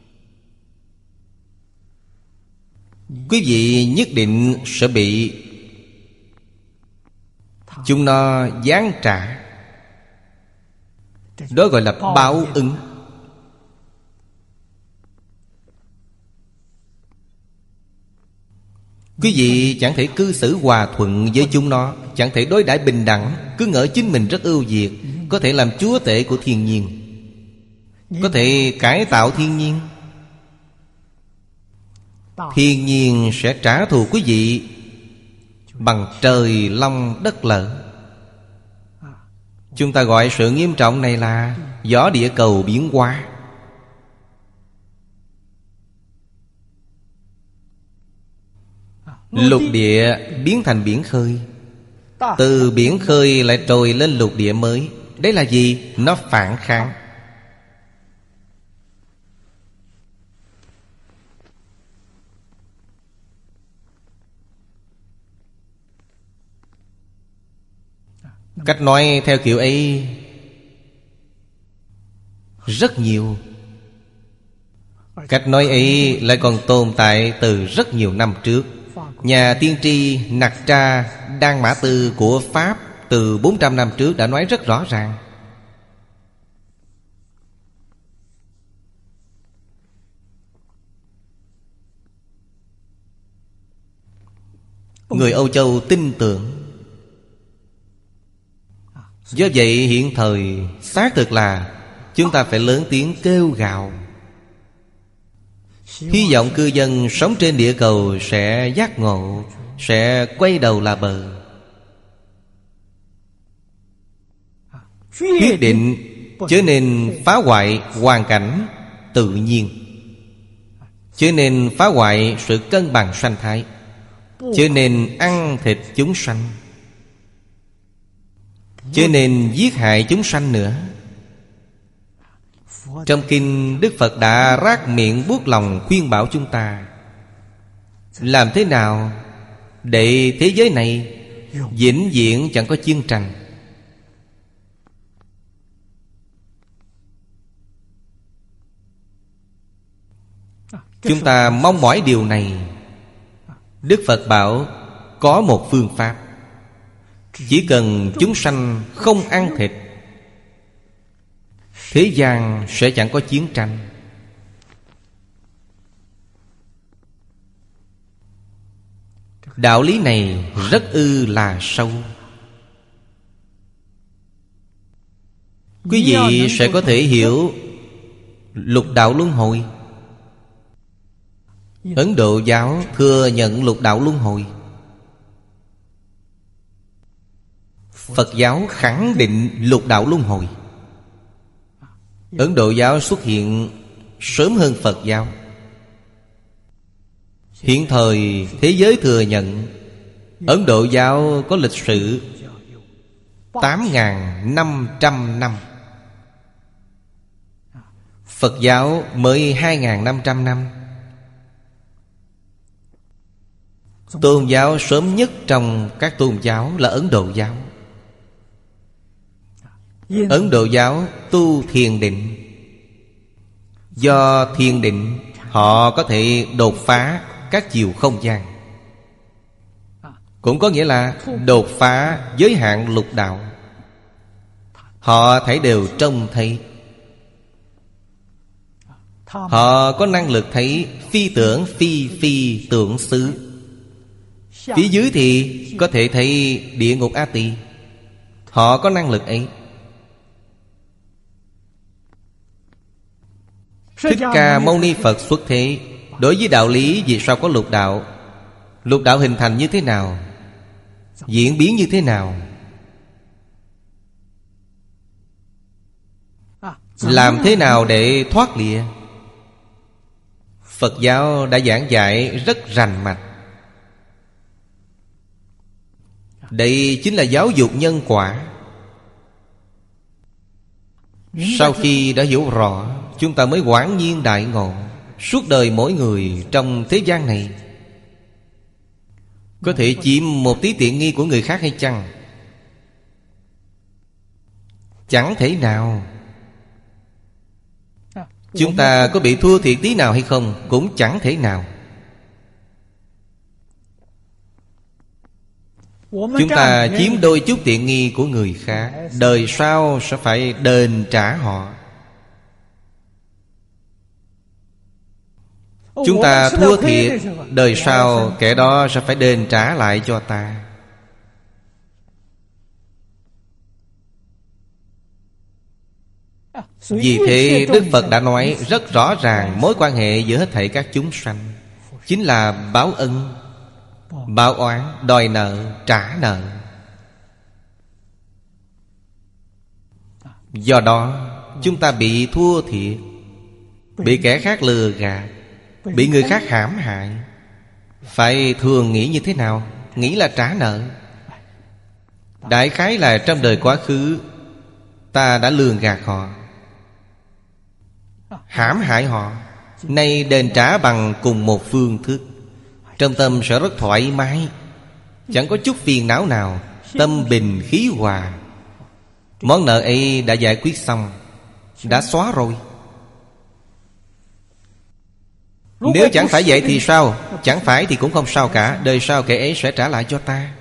[SPEAKER 1] Quý vị nhất định sẽ bị chúng nó giáng trả. Đó gọi là báo ứng. Quý vị chẳng thể cư xử hòa thuận với chúng nó, chẳng thể đối đãi bình đẳng, cứ ngỡ chính mình rất ưu việt, có thể làm chúa tể của thiên nhiên, có thể cải tạo thiên nhiên. Thiên nhiên sẽ trả thù quý vị bằng trời long đất lở. Chúng ta gọi sự nghiêm trọng này là gió địa cầu biến hóa. Lục địa biến thành biển khơi, từ biển khơi lại trồi lên lục địa mới. Đấy là gì? Nó phản kháng. Cách nói theo kiểu ấy rất nhiều. Cách nói ấy lại còn tồn tại từ rất nhiều năm trước. Nhà tiên tri Nặc Tra Đan Mã Tư của Pháp từ bốn trăm năm trước đã nói rất rõ ràng. Người Âu Châu tin tưởng. Do vậy hiện thời xác thực là chúng ta phải lớn tiếng kêu gào, hy vọng cư dân sống trên địa cầu sẽ giác ngộ, sẽ quay đầu là bờ. Quyết định chớ nên phá hoại hoàn cảnh tự nhiên, chớ nên phá hoại sự cân bằng sanh thái, chớ nên ăn thịt chúng sanh, chớ nên giết hại chúng sanh nữa. Trong kinh Đức Phật đã rát miệng buốt lòng khuyên bảo chúng ta làm thế nào để thế giới này vĩnh viễn chẳng có chiến tranh. Chúng ta mong mỏi điều này. Đức Phật bảo có một phương pháp. Chỉ cần chúng sanh không ăn thịt, thế gian sẽ chẳng có chiến tranh. Đạo lý này rất ư là sâu. Quý vị sẽ có thể hiểu lục đạo luân hồi. Ấn Độ giáo thừa nhận lục đạo luân hồi. Phật giáo khẳng định lục đạo luân hồi. Ấn Độ giáo xuất hiện sớm hơn Phật giáo. Hiện thời thế giới thừa nhận Ấn Độ giáo có lịch sử tám nghìn năm trăm năm, Phật giáo mới hai nghìn năm trăm năm. Tôn giáo sớm nhất trong các tôn giáo là Ấn Độ giáo. Ấn Độ giáo tu thiền định. Do thiền định họ có thể đột phá các chiều không gian, cũng có nghĩa là đột phá giới hạn lục đạo. Họ thấy đều trông thấy. Họ có năng lực thấy phi tưởng phi phi tưởng xứ. Phía dưới thì có thể thấy địa ngục A Tỳ. Họ có năng lực ấy. Thích Ca Mâu Ni Phật xuất thế, đối với đạo lý vì sao có lục đạo, lục đạo hình thành như thế nào, diễn biến như thế nào, làm thế nào để thoát lìa. Phật giáo đã giảng dạy rất rành mạch. Đây chính là giáo dục nhân quả. Sau khi đã hiểu rõ, chúng ta mới quảng nhiên đại ngộ. Suốt đời mỗi người trong thế gian này có thể chiếm một tí tiện nghi của người khác hay chăng? Chẳng thể nào. Chúng ta có bị thua thiệt tí nào hay không? Cũng chẳng thể nào. Chúng ta chiếm đôi chút tiện nghi của người khác, đời sau sẽ phải đền trả họ. Chúng ta thua thiệt, đời sau kẻ đó sẽ phải đền trả lại cho ta. Vì thế Đức Phật đã nói rất rõ ràng, mối quan hệ giữa hết thảy các chúng sanh chính là báo ân, báo oán, đòi nợ, trả nợ. Do đó chúng ta bị thua thiệt, bị kẻ khác lừa gạt, bị người khác hãm hại, phải thường nghĩ như thế nào? Nghĩ là trả nợ. Đại khái là trong đời quá khứ ta đã lường gạt họ, hãm hại họ, nay đền trả bằng cùng một phương thức. Trong tâm sẽ rất thoải mái, chẳng có chút phiền não nào, tâm bình khí hòa. Món nợ ấy đã giải quyết xong, đã xóa rồi. Nếu chẳng phải vậy thì sao? Chẳng phải thì cũng không sao cả, đời sau kẻ ấy sẽ trả lại cho ta.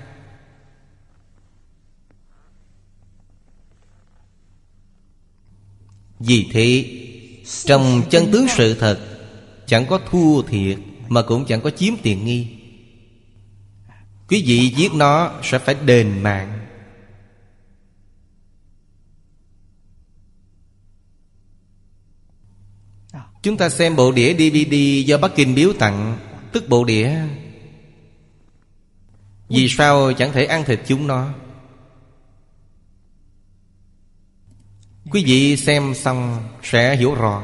[SPEAKER 1] Vì thế trong chân tướng sự thật, chẳng có thua thiệt, mà cũng chẳng có chiếm tiện nghi. Quý vị giết nó sẽ phải đền mạng. Chúng ta xem bộ đĩa đê vê đê do Bắc Kinh biếu tặng, tức bộ đĩa. Vì sao chẳng thể ăn thịt chúng nó? Quý vị xem xong sẽ hiểu rõ.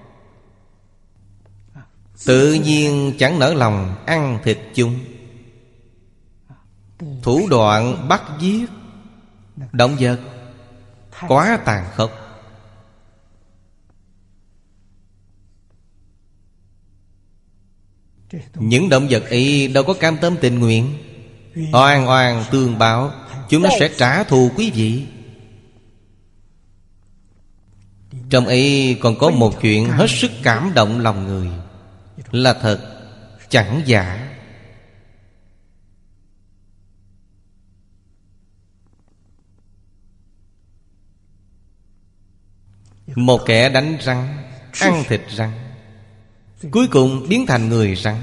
[SPEAKER 1] Tự nhiên chẳng nỡ lòng ăn thịt chúng. Thủ đoạn bắt giết động vật quá tàn khốc. Những động vật ấy đâu có cam tâm tình nguyện, oan oan tương báo, chúng nó sẽ trả thù quý vị. Trong ấy còn có một chuyện hết sức cảm động lòng người, là thật, chẳng giả. Một kẻ đánh rắn, ăn thịt rắn, cuối cùng biến thành người rắn.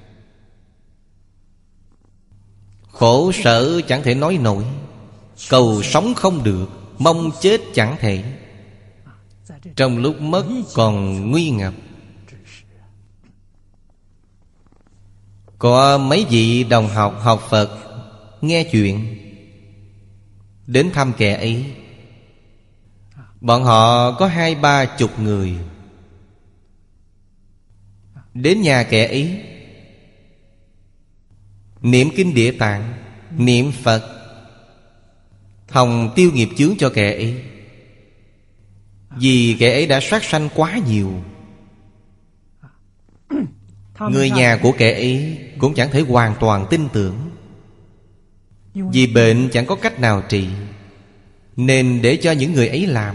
[SPEAKER 1] Khổ sở chẳng thể nói nổi, cầu sống không được, mong chết chẳng thể. Trong lúc mất còn nguy ngập. Có mấy vị đồng học học Phật nghe chuyện, đến thăm kẻ ấy. Bọn họ có hai ba chục người. Đến nhà kẻ ấy, niệm kinh Địa Tạng, niệm Phật, hòng tiêu nghiệp chướng cho kẻ ấy. Vì kẻ ấy đã sát sanh quá nhiều. Người nhà của kẻ ấy cũng chẳng thể hoàn toàn tin tưởng, vì bệnh chẳng có cách nào trị, nên để cho những người ấy làm.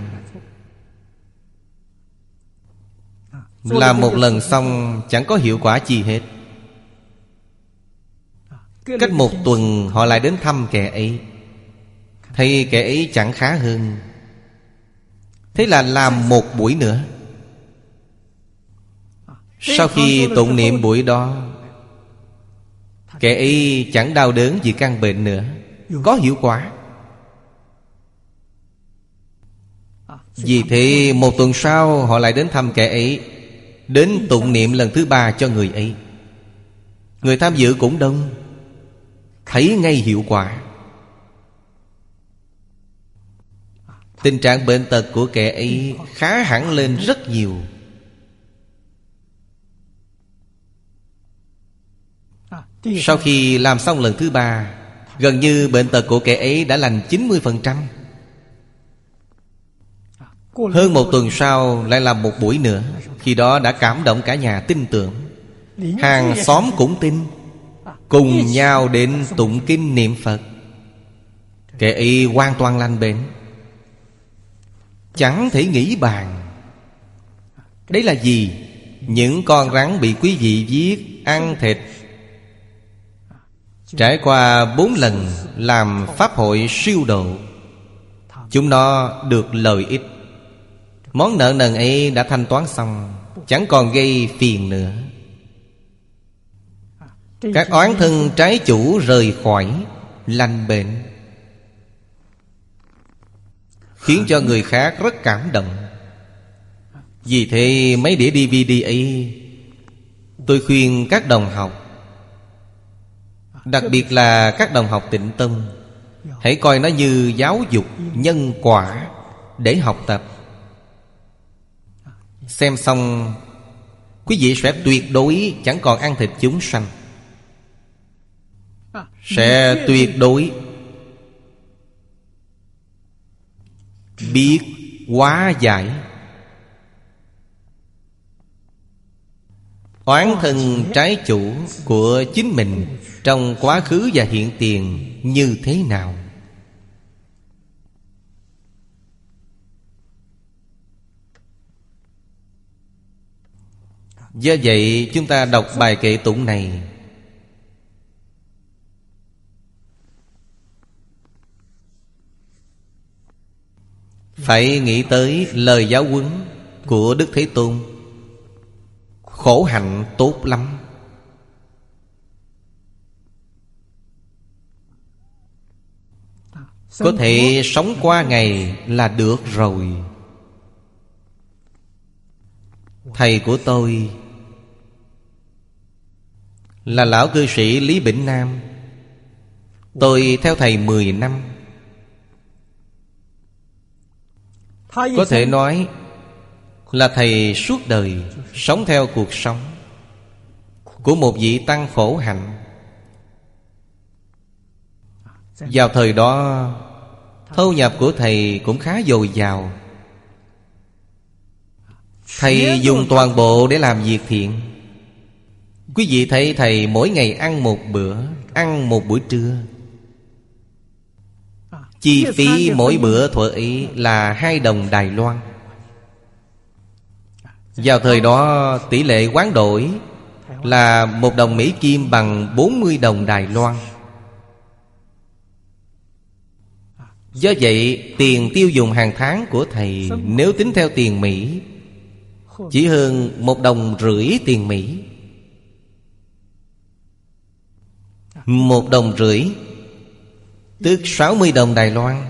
[SPEAKER 1] Làm một lần xong chẳng có hiệu quả chi hết. Cách một tuần họ lại đến thăm kẻ ấy, thấy kẻ ấy chẳng khá hơn, thế là làm một buổi nữa. Sau khi tụng niệm buổi đó, kẻ ấy chẳng đau đớn vì căn bệnh nữa, có hiệu quả. Vì thế một tuần sau họ lại đến thăm kẻ ấy, đến tụng niệm lần thứ ba cho người ấy. Người tham dự cũng đông, thấy ngay hiệu quả. Tình trạng bệnh tật của kẻ ấy khá hẳn lên rất nhiều. Sau khi làm xong lần thứ ba, gần như bệnh tật của kẻ ấy đã lành chín mươi phần trăm. Hơn một tuần sau lại làm một buổi nữa. Khi đó đã cảm động cả nhà tin tưởng. Hàng xóm cũng tin, cùng nhau đến tụng kinh niệm Phật. Kẻ ấy hoàn toàn lành bệnh, chẳng thể nghĩ bàn. Đấy là gì? Những con rắn bị quý vị giết, ăn thịt, trải qua bốn lần làm pháp hội siêu độ, chúng nó được lợi ích. Món nợ nần ấy đã thanh toán xong, chẳng còn gây phiền nữa. Các oán thân trái chủ rời khỏi, lành bệnh, khiến cho người khác rất cảm động. Vì thế mấy đĩa đê vê đê ấy, tôi khuyên các đồng học, đặc biệt là các đồng học Tịnh Tông, hãy coi nó như giáo dục nhân quả để học tập. Xem xong, quý vị sẽ tuyệt đối chẳng còn ăn thịt chúng sanh, sẽ tuyệt đối biết hóa giải oán thân trái chủ của chính mình trong quá khứ và hiện tiền như thế nào. Do vậy chúng ta đọc bài kệ tụng này, phải nghĩ tới lời giáo huấn của Đức Thế Tôn. Khổ hạnh tốt lắm, có thể sống qua ngày là được rồi. Thầy của tôi là lão cư sĩ Lý Bỉnh Nam. Tôi theo thầy mười năm. Có thể nói là thầy suốt đời sống theo cuộc sống của một vị tăng khổ hạnh. Vào thời đó, thu nhập của thầy cũng khá dồi dào. Thầy dùng toàn bộ để làm việc thiện. Quý vị thấy thầy mỗi ngày ăn một bữa, ăn một buổi trưa. Chi phí mỗi bữa thuở ấy là hai đồng Đài Loan. Vào thời đó tỷ lệ hoán đổi là một đồng Mỹ Kim bằng bốn mươi đồng Đài Loan. Do vậy tiền tiêu dùng hàng tháng của thầy, nếu tính theo tiền Mỹ, chỉ hơn một đồng rưỡi tiền Mỹ. Một đồng rưỡi tức sáu mươi đồng Đài Loan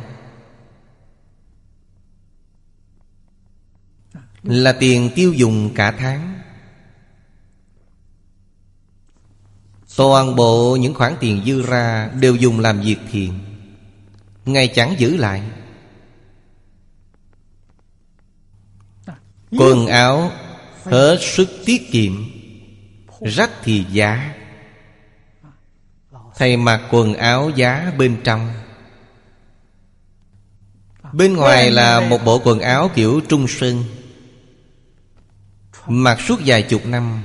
[SPEAKER 1] là tiền tiêu dùng cả tháng. Toàn bộ những khoản tiền dư ra đều dùng làm việc thiện, Ngài chẳng giữ lại. Quần áo hết sức tiết kiệm, rách thì giá. Thầy mặc quần áo giá bên trong, bên ngoài là một bộ quần áo kiểu Trung Sơn, mặc suốt vài chục năm,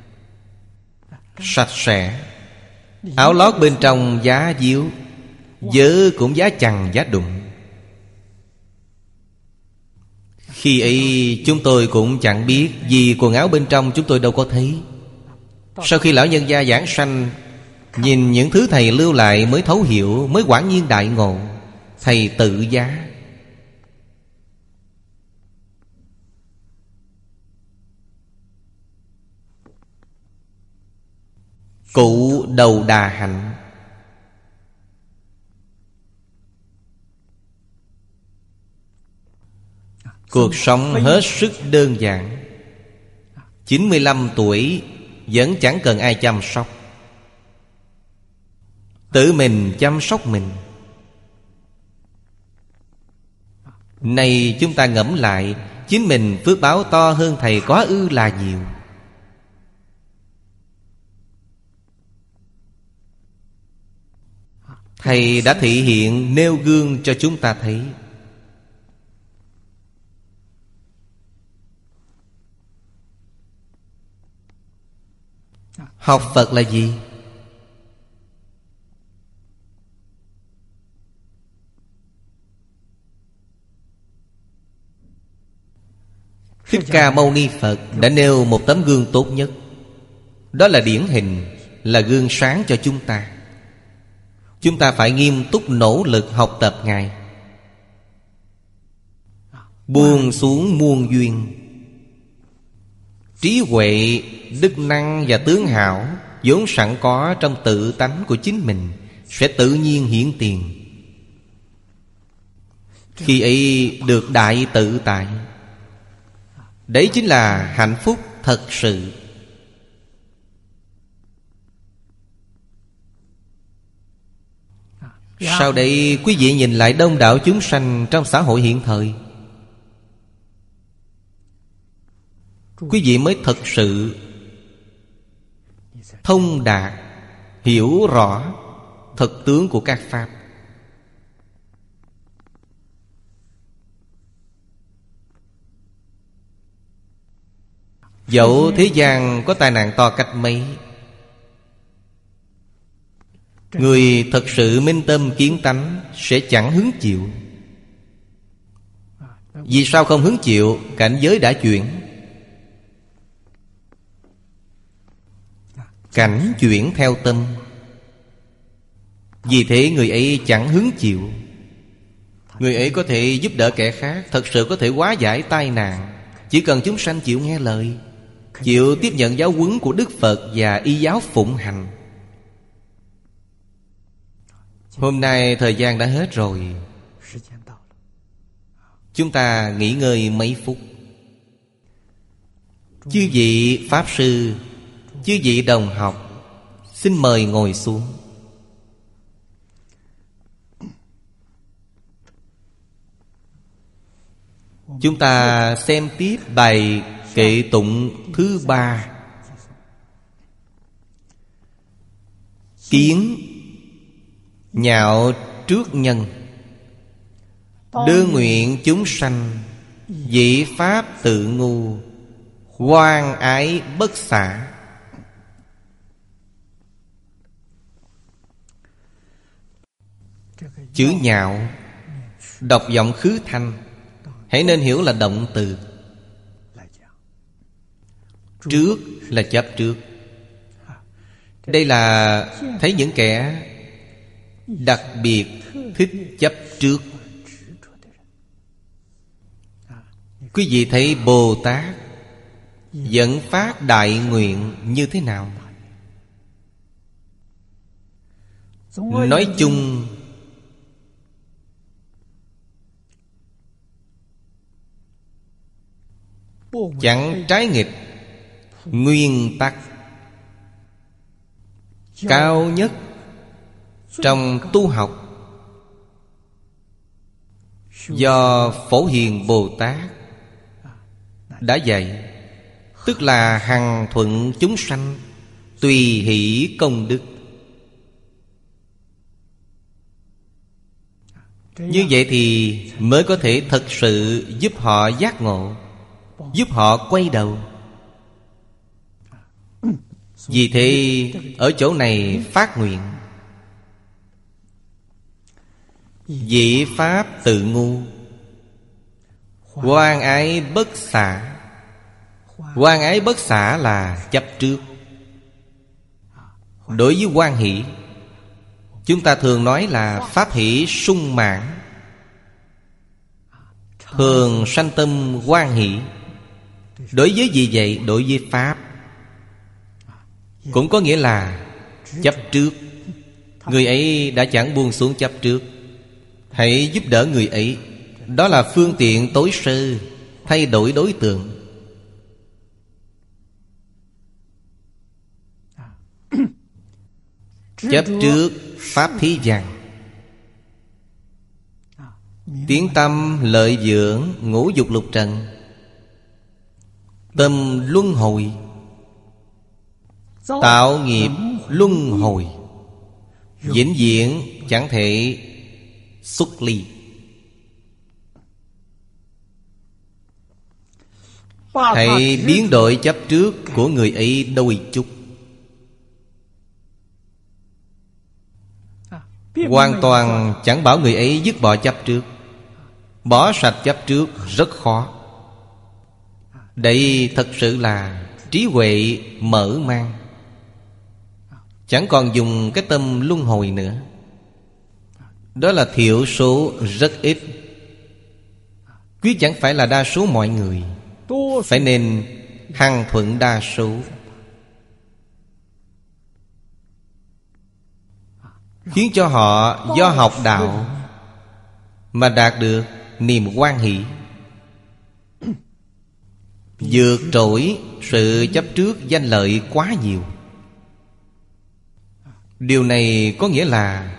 [SPEAKER 1] sạch sẽ. Áo lót bên trong giá díu, vớ cũng giá chằng giá đụng. Khi ấy chúng tôi cũng chẳng biết, vì quần áo bên trong chúng tôi đâu có thấy. Sau khi lão nhân gia giảng sanh, nhìn những thứ thầy lưu lại mới thấu hiểu, mới quả nhiên đại ngộ. Thầy tự giá. Cụ Đầu Đà Hạnh. Cuộc sống hết sức đơn giản, chín mươi lăm tuổi vẫn chẳng cần ai chăm sóc, tự mình chăm sóc mình. Này chúng ta ngẫm lại, chính mình phước báo to hơn thầy có ư là nhiều. Thầy đã thị hiện nêu gương cho chúng ta thấy. Học Phật là gì? Thích Ca Mâu Ni Phật đã nêu một tấm gương tốt nhất. Đó là điển hình, là gương sáng cho chúng ta. Chúng ta phải nghiêm túc nỗ lực học tập Ngài. Buông xuống muôn duyên, trí huệ, đức năng và tướng hảo vốn sẵn có trong tự tánh của chính mình sẽ tự nhiên hiển tiền. Khi ấy được đại tự tại, đấy chính là hạnh phúc thật sự. Sau đây quý vị nhìn lại đông đảo chúng sanh trong xã hội hiện thời, quý vị mới thật sự thông đạt, hiểu rõ thực tướng của các pháp. Dẫu thế gian có tai nạn to cách mấy, người thật sự minh tâm kiến tánh sẽ chẳng hứng chịu. Vì sao không hứng chịu? Cảnh giới đã chuyển. Cảnh chuyển theo tâm. Vì thế người ấy chẳng hứng chịu. Người ấy có thể giúp đỡ kẻ khác, thật sự có thể hóa giải tai nạn, chỉ cần chúng sanh chịu nghe lời, chịu tiếp nhận giáo huấn của Đức Phật và y giáo phụng hành. Hôm nay thời gian đã hết rồi, chúng ta nghỉ ngơi mấy phút. Chư vị Pháp Sư, chư vị đồng học, xin mời ngồi xuống. Chúng ta xem tiếp bài kệ tụng thứ ba. Kiến nhạo trước nhân, đương nguyện chúng sanh, dị pháp tự ngu, oan ái bất xả. Chữ nhạo đọc giọng khứ thanh, hãy nên hiểu là động từ. Trước là chấp trước. Đây là thấy những kẻ đặc biệt thích chấp trước. Quý vị thấy Bồ Tát dẫn phát đại nguyện như thế nào? Nói chung chẳng trái nghịch nguyên tắc cao nhất trong tu học do Phổ Hiền Bồ Tát đã dạy, tức là hằng thuận chúng sanh, tùy hỷ công đức. Như vậy thì mới có thể thật sự giúp họ giác ngộ, giúp họ quay đầu. Vì thế ở chỗ này phát nguyện, dị pháp tự ngu, oan ái bất xả. Oan ái bất xả là chấp trước. Đối với hoan hỷ, chúng ta thường nói là pháp hỷ sung mãn, thường sanh tâm hoan hỷ. Đối với gì vậy? Đối với pháp cũng có nghĩa là chấp trước. Người ấy đã chẳng buông xuống chấp trước, hãy giúp đỡ người ấy. Đó là phương tiện tối sơ, thay đổi đối tượng. Chấp trước pháp thế gian, tiếng tâm lợi dưỡng ngũ dục lục trần, tâm luân hồi, tạo nghiệp luân hồi, vĩnh viễn chẳng thể xuất ly. Hãy biến đổi chấp trước của người ấy đôi chút, hoàn toàn chẳng bảo người ấy dứt bỏ chấp trước. Bỏ sạch chấp trước rất khó. Đây thật sự là trí huệ mở mang, chẳng còn dùng cái tâm luân hồi nữa. Đó là thiểu số rất ít, quyết chẳng phải là đa số mọi người. Phải nên hằng thuận đa số, khiến cho họ do học đạo mà đạt được niềm hoan hỷ, vượt trội sự chấp trước danh lợi quá nhiều. Điều này có nghĩa là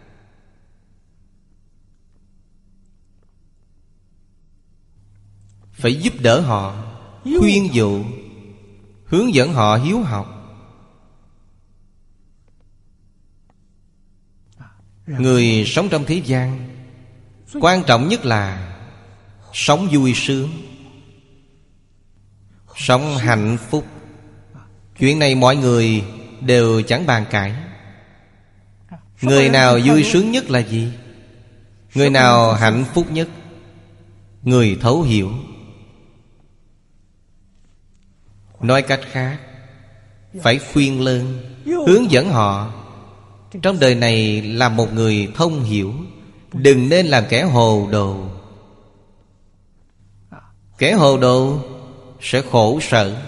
[SPEAKER 1] phải giúp đỡ họ, khuyên dụ, hướng dẫn họ hiếu học. Người sống trong thế gian, quan trọng nhất là sống vui sướng, sống hạnh phúc. Chuyện này mọi người đều chẳng bàn cãi. Người nào vui sướng nhất là gì? Người nào hạnh phúc nhất? Người thấu hiểu. Nói cách khác, phải khuyên lơn, hướng dẫn họ trong đời này làm một người thông hiểu, đừng nên làm kẻ hồ đồ. Kẻ hồ đồ sẽ khổ sở.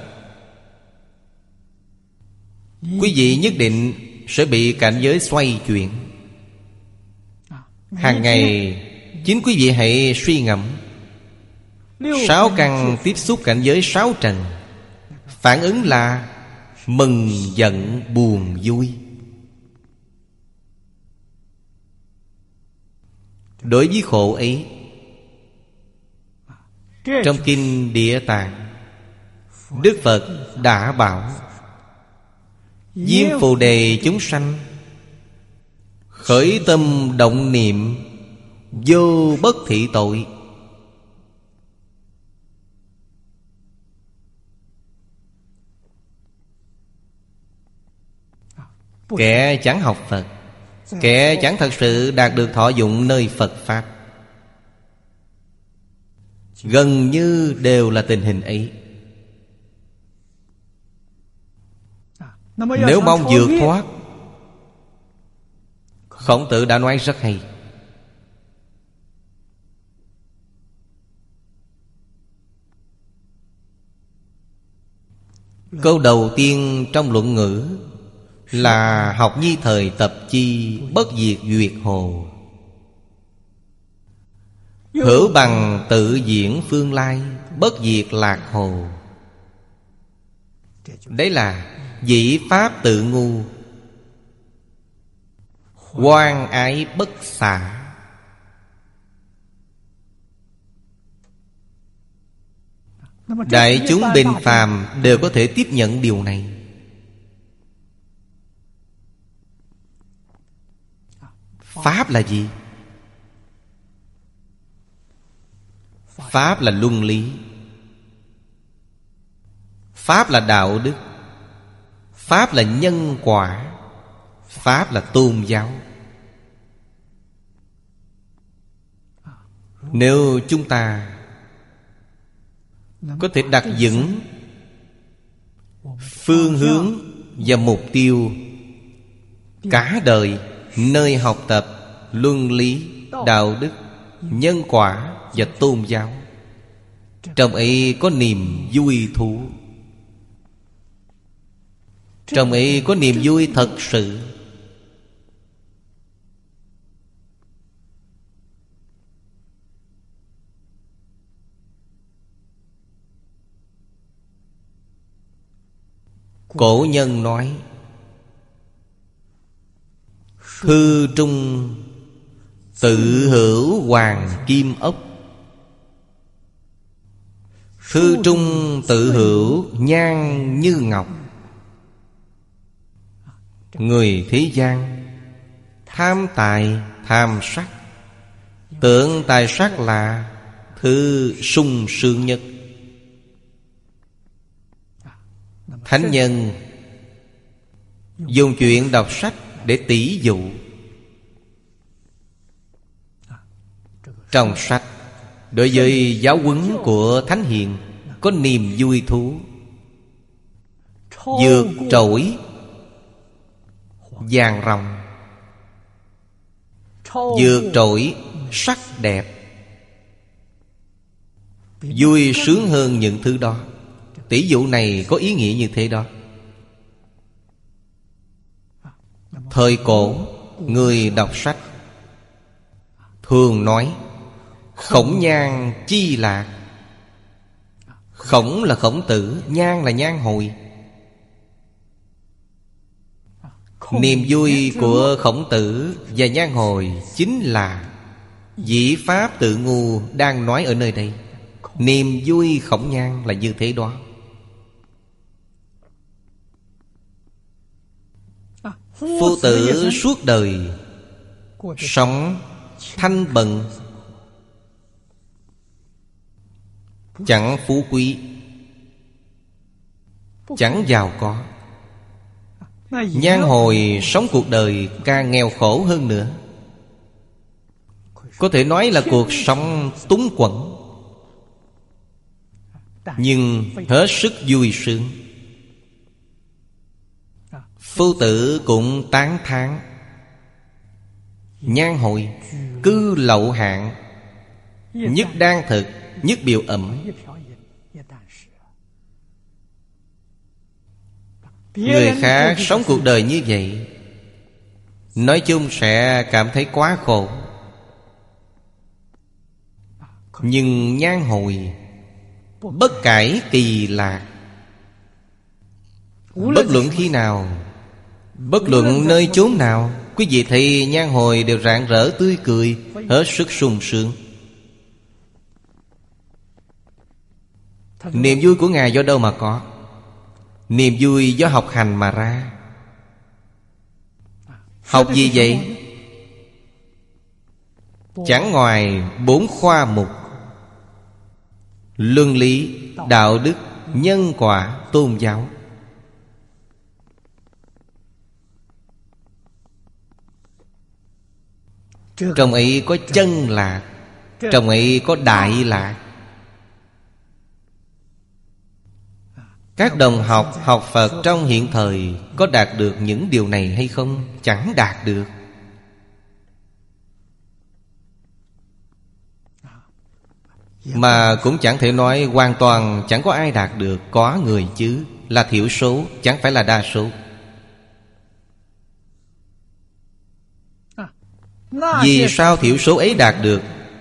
[SPEAKER 1] Quý vị nhất định sẽ bị cảnh giới xoay chuyển. Hàng ngày chính quý vị hãy suy ngẫm, sáu căn tiếp xúc cảnh giới sáu trần, phản ứng là mừng, giận, buồn, vui. Đối với khổ ấy, trong Kinh Địa Tạng, Đức Phật đã bảo: Diêm Phù Đề chúng sanh, khởi tâm động niệm, vô bất thị tội. Kẻ chẳng học Phật, kẻ chẳng thật sự đạt được thọ dụng nơi Phật Pháp, gần như đều là tình hình ấy. Nếu mong vượt thoát, Khổng Tử đã nói rất hay. Câu đầu tiên trong luận ngữ là học nhi thời tập chi, bất diệt duyệt hồ. Hữu bằng tự diễn phương lai, bất diệt lạc hồ. Đấy là dĩ pháp tự ngu, quan ái bất xả. Đại chúng bình phàm đều có thể tiếp nhận điều này. Pháp là gì? Pháp là luân lý, Pháp là đạo đức, Pháp là nhân quả, Pháp là tôn giáo. Nếu chúng ta có thể đặt vững phương hướng và mục tiêu cả đời nơi học tập luân lý, đạo đức, nhân quả và tôn giáo, trong ấy có niềm vui thú, trong ấy có niềm vui thật sự. Cổ nhân nói: Thư trung tự hữu hoàng kim ốc. Thư trung tự hữu nhan như ngọc. Người thế gian tham tài tham sắc, tưởng tài sắc là thứ sung sướng nhất. Thánh nhân dùng chuyện đọc sách để tỷ dụ. Trong sách đối với giáo huấn của thánh hiền có niềm vui thú. Vượt trội vàng ròng, vượt trội sắc đẹp, vui sướng hơn những thứ đó. Tỷ dụ này có ý nghĩa như thế đó. Thời cổ, người đọc sách thường nói khổng nhan chi lạc. Khổng là Khổng Tử, nhan là Nhan Hồi. Niềm vui của Khổng Tử và Nhan Hồi chính là Dĩ Pháp Tự Ngu đang nói ở nơi đây. Niềm vui Khổng Nhan là như thế đó. Phu tử suốt đời sống thanh bần, chẳng phú quý, chẳng giàu có. Nhan Hồi sống cuộc đời càng nghèo khổ hơn nữa. Có thể nói là cuộc sống túng quẫn, nhưng hết sức vui sướng. Phu tử cũng tán thán Nhan Hồi cư lậu hạng, nhất đan thực, nhất biểu ẩm. Người khác sống cuộc đời như vậy, nói chung sẽ cảm thấy quá khổ. Nhưng Nhan Hồi bất cải kỳ lạc. Bất luận khi nào, bất luận nơi chốn nào, quý vị thấy Nhan Hồi đều rạng rỡ tươi cười, hết sức sung sướng. Niềm vui của Ngài do đâu mà có? Niềm vui do học hành mà ra. Học gì vậy? Chẳng ngoài bốn khoa mục: luân lý, đạo đức, nhân quả, tôn giáo. Trong ấy có chân lạc, trong ấy có đại lạc. Các đồng học học Phật trong hiện thời có đạt được những điều này hay không? Chẳng đạt được. Mà cũng chẳng thể nói hoàn toàn chẳng có ai đạt được. Có người chứ, là thiểu số, chẳng phải là đa số. Vì sao thiểu số ấy đạt được?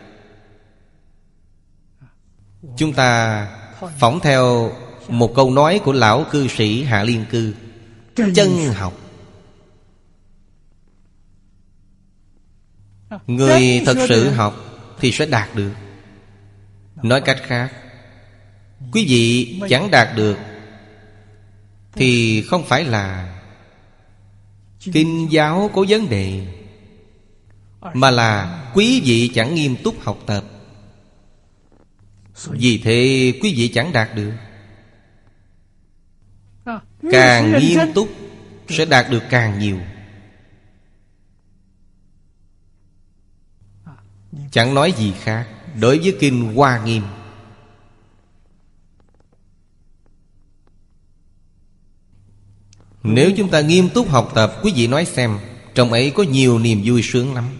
[SPEAKER 1] Chúng ta phỏng theo một câu nói của lão cư sĩ Hạ Liên Cư: chân học. Người thật sự học thì sẽ đạt được. Nói cách khác, quý vị chẳng đạt được thì không phải là kinh giáo có vấn đề, mà là quý vị chẳng nghiêm túc học tập. Vì thế quý vị chẳng đạt được. Càng nghiêm túc sẽ đạt được càng nhiều. Chẳng nói gì khác. Đối với kinh Hoa Nghiêm, nếu chúng ta nghiêm túc học tập, quý vị nói xem, trong ấy có nhiều niềm vui sướng lắm.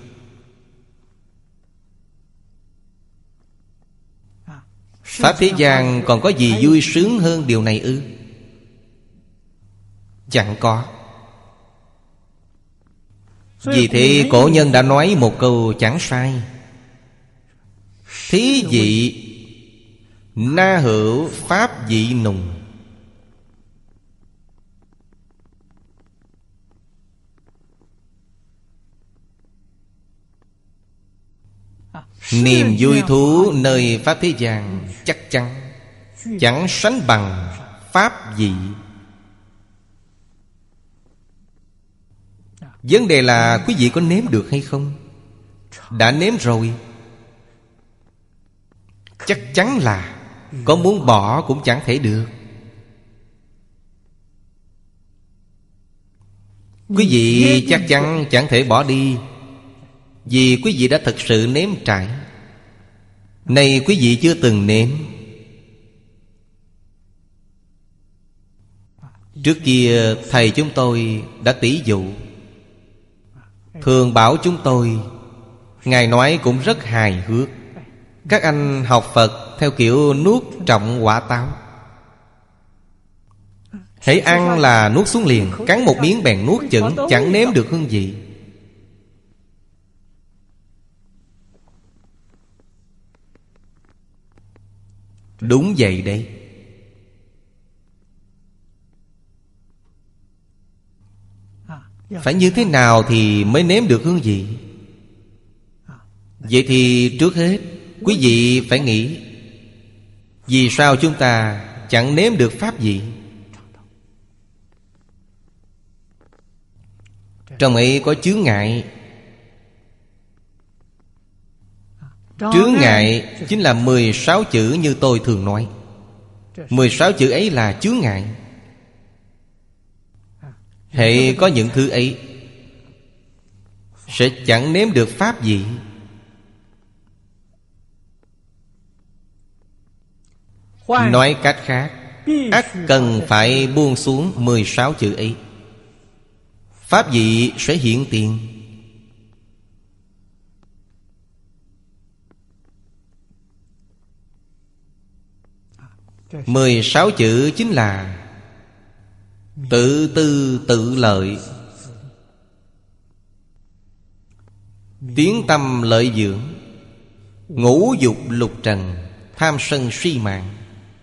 [SPEAKER 1] Pháp thế gian còn có gì vui sướng hơn điều này ư? Chẳng có. Vì thế cổ nhân đã nói một câu chẳng sai: thí vị na hữu pháp vị nùng. Niềm vui thú nơi pháp thế gian chắc chắn chẳng sánh bằng pháp vị. Vấn đề là quý vị có nếm được hay không? Đã nếm rồi, chắc chắn là có muốn bỏ cũng chẳng thể được. Quý vị chắc chắn chẳng thể bỏ đi, vì quý vị đã thực sự nếm trải. Này quý vị chưa từng nếm. Trước kia thầy chúng tôi đã tỉ dụ, thường bảo chúng tôi, Ngài nói cũng rất hài hước. Các anh học Phật theo kiểu nuốt trọng quả táo. Hễ ăn là nuốt xuống liền, cắn một miếng bèn nuốt chửng, chẳng nếm được hương vị. Đúng vậy đấy. Phải như thế nào thì mới nếm được hương vị? Vậy thì trước hết quý vị phải nghĩ, vì sao chúng ta chẳng nếm được pháp vị? Trong ấy có chướng ngại. Chướng ngại chính là mười sáu chữ như tôi thường nói. Mười sáu chữ ấy là chướng ngại. Hễ có những thứ ấy, sẽ chẳng nếm được pháp vị. Nói cách khác, ắt cần phải buông xuống mười sáu chữ ấy, pháp vị sẽ hiện tiền. Mười sáu chữ chính là tự tư tự lợi, tiếng tâm lợi dưỡng, ngũ dục lục trần, tham sân si mạng.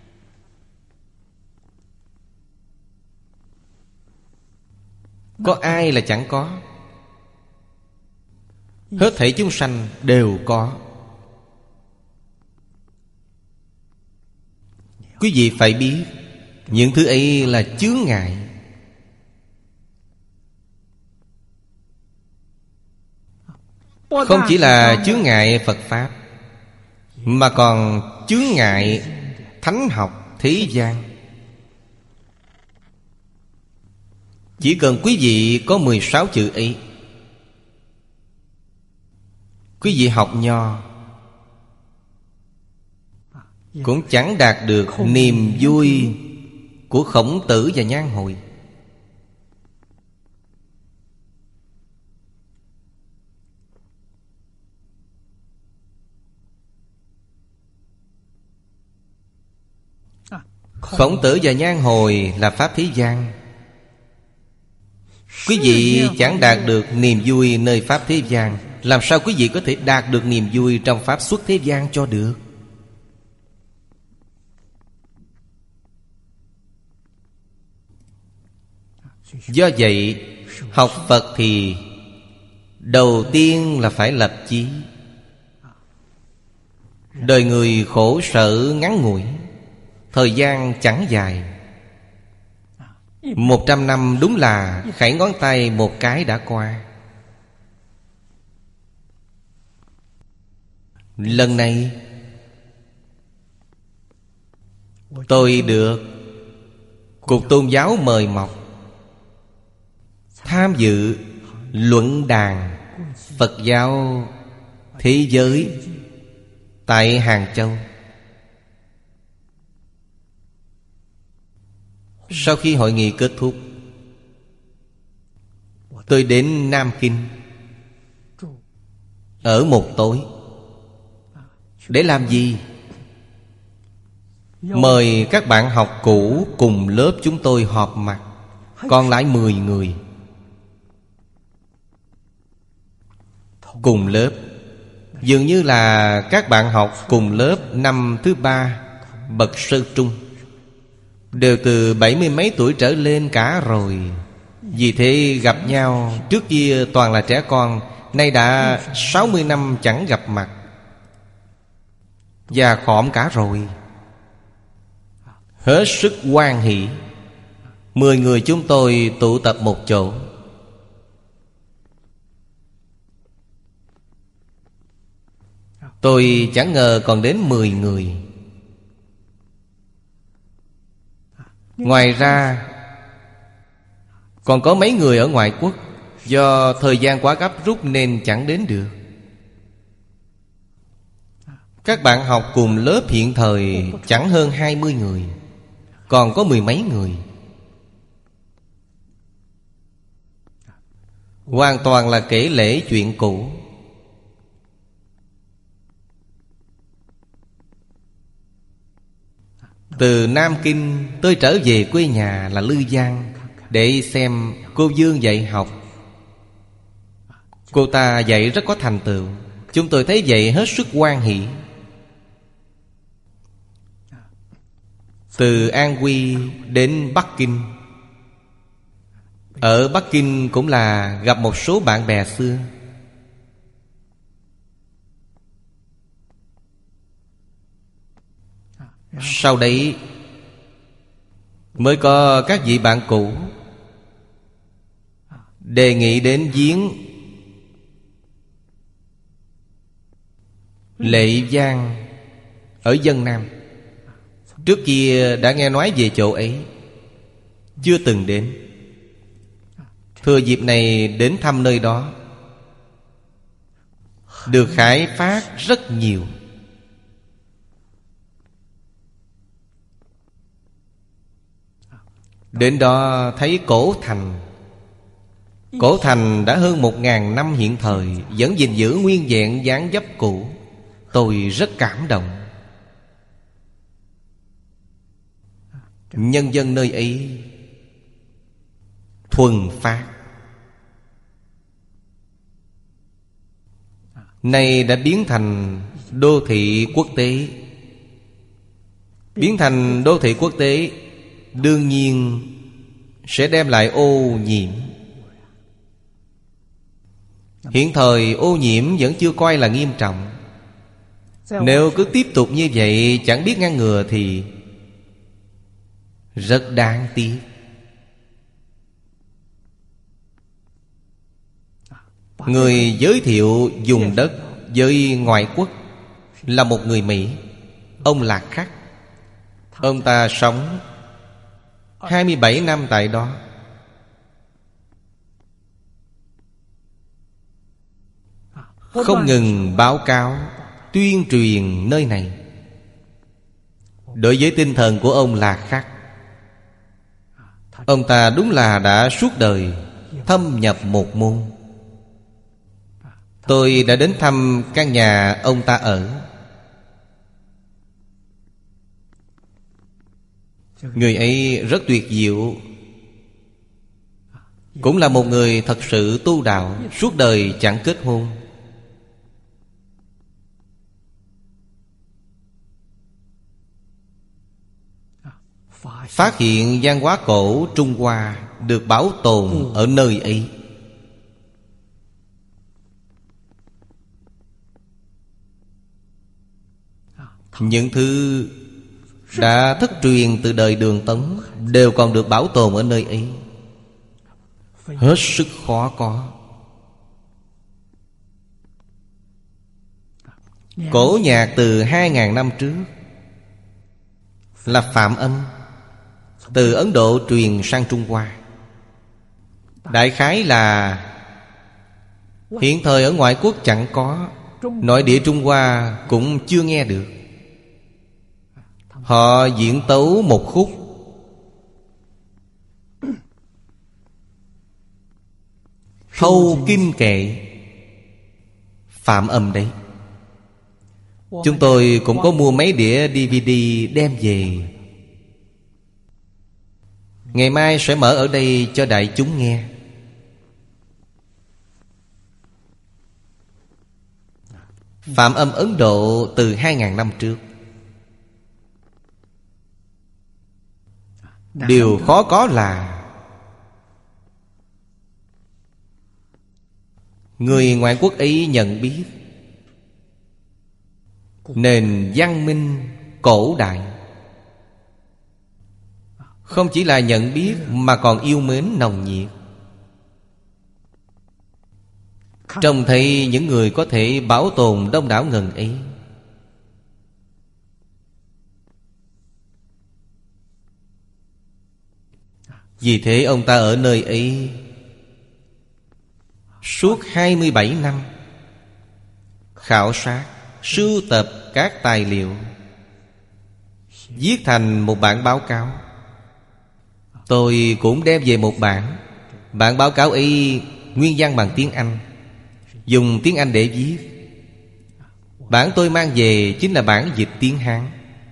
[SPEAKER 1] Có ai là chẳng có? Hết thảy chúng sanh đều có. Quý vị phải biết, những thứ ấy là chướng ngại. Không chỉ là chướng ngại Phật Pháp, mà còn chướng ngại thánh học thế gian. Chỉ cần quý vị có mười sáu chữ ấy, quý vị học nho cũng chẳng đạt được niềm vui của Khổng Tử và Nhan Hồi. Khổng Tử và Nhan Hồi là pháp thế gian. Quý vị chẳng đạt được niềm vui nơi pháp thế gian, làm sao quý vị có thể đạt được niềm vui trong pháp xuất thế gian cho được? Do vậy, học Phật thì đầu tiên là phải lập chí. Đời người khổ sở ngắn ngủi, thời gian chẳng dài. Một trăm năm đúng là khảy ngón tay một cái đã qua. Lần này tôi được Cục Tôn giáo mời mọc tham dự luận đàn Phật giáo thế giới tại Hàng Châu. Sau khi hội nghị kết thúc, tôi đến Nam Kinh ở một tối. Để làm gì? Mời các bạn học cũ cùng lớp chúng tôi họp mặt, còn lại mười người. Cùng lớp dường như là các bạn học cùng lớp năm thứ ba bậc sơ trung, đều từ bảy mươi mấy tuổi trở lên cả rồi. Vì thế gặp nhau, trước kia toàn là trẻ con, nay đã sáu mươi năm chẳng gặp mặt. Và khom cả rồi. Hết sức hoan hỷ. Mười người chúng tôi tụ tập một chỗ. Tôi chẳng ngờ còn đến mười người. Ngoài ra còn có mấy người ở ngoại quốc. Do thời gian quá gấp rút nên chẳng đến được. Các bạn học cùng lớp hiện thời chẳng hơn hai mươi người. Còn có mười mấy người. Hoàn toàn là kể lể chuyện cũ. Từ Nam Kinh tôi trở về quê nhà là Lư Giang để xem cô Dương dạy học. Cô ta dạy rất có thành tựu. Chúng tôi thấy vậy hết sức hoan hỷ. Từ An Huy đến Bắc Kinh. Ở Bắc Kinh cũng là gặp một số bạn bè xưa. Sau đấy mới có các vị bạn cũ đề nghị đến viếng Lệ Giang ở Vân Nam. Trước kia đã nghe nói về chỗ ấy, chưa từng đến. Thừa dịp này đến thăm nơi đó, được khải phát rất nhiều. Đến đó thấy cổ thành. Cổ thành đã hơn một ngàn năm hiện thời, vẫn gìn giữ nguyên vẹn dáng dấp cũ. Tôi rất cảm động. Nhân dân nơi ấy thuần phát, nay đã biến thành đô thị quốc tế. Biến thành đô thị quốc tế đương nhiên sẽ đem lại ô nhiễm. Hiện thời ô nhiễm vẫn chưa coi là nghiêm trọng. Nếu cứ tiếp tục như vậy chẳng biết ngăn ngừa thì rất đáng tiếc. Người giới thiệu dùng đất với ngoại quốc là một người Mỹ, ông Lạc Khắc. Ông ta sống hai mươi bảy năm tại đó. Không ngừng báo cáo, tuyên truyền nơi này. Đối với tinh thần của ông Lạc Khắc, ông ta đúng là đã suốt đời thâm nhập một môn. Tôi đã đến thăm căn nhà ông ta ở. Người ấy rất tuyệt diệu, cũng là một người thật sự tu đạo, suốt đời chẳng kết hôn. Phát hiện văn hóa cổ Trung Hoa được bảo tồn ở nơi ấy. Những thứ đã thất truyền từ đời Đường Tống đều còn được bảo tồn ở nơi ấy. Hết sức khó có. Cổ nhạc từ hai ngàn năm trước là phạm âm, từ Ấn Độ truyền sang Trung Hoa. Đại khái là hiện thời ở ngoại quốc chẳng có, nội địa Trung Hoa cũng chưa nghe được. Họ diễn tấu một khúc thâu kinh kệ, phạm âm đấy. Chúng tôi cũng có mua mấy đĩa đê vê đê đem về. Ngày mai sẽ mở ở đây cho đại chúng nghe. Phạm âm Ấn Độ từ hai ngàn năm trước. Điều khó có là người ngoại quốc ấy nhận biết, nền văn minh cổ đại. Không chỉ là nhận biết mà còn yêu mến nồng nhiệt. Trông thấy những người có thể bảo tồn đông đảo ngần ấy. Vì thế ông ta ở nơi ấy suốt hai mươi bảy năm, khảo sát, sưu tập các tài liệu, viết thành một bản báo cáo. Tôi cũng đem về một bản. Bản báo cáo ấy nguyên văn bằng tiếng Anh, dùng tiếng Anh để viết. Bản tôi mang về chính là bản dịch tiếng Hán.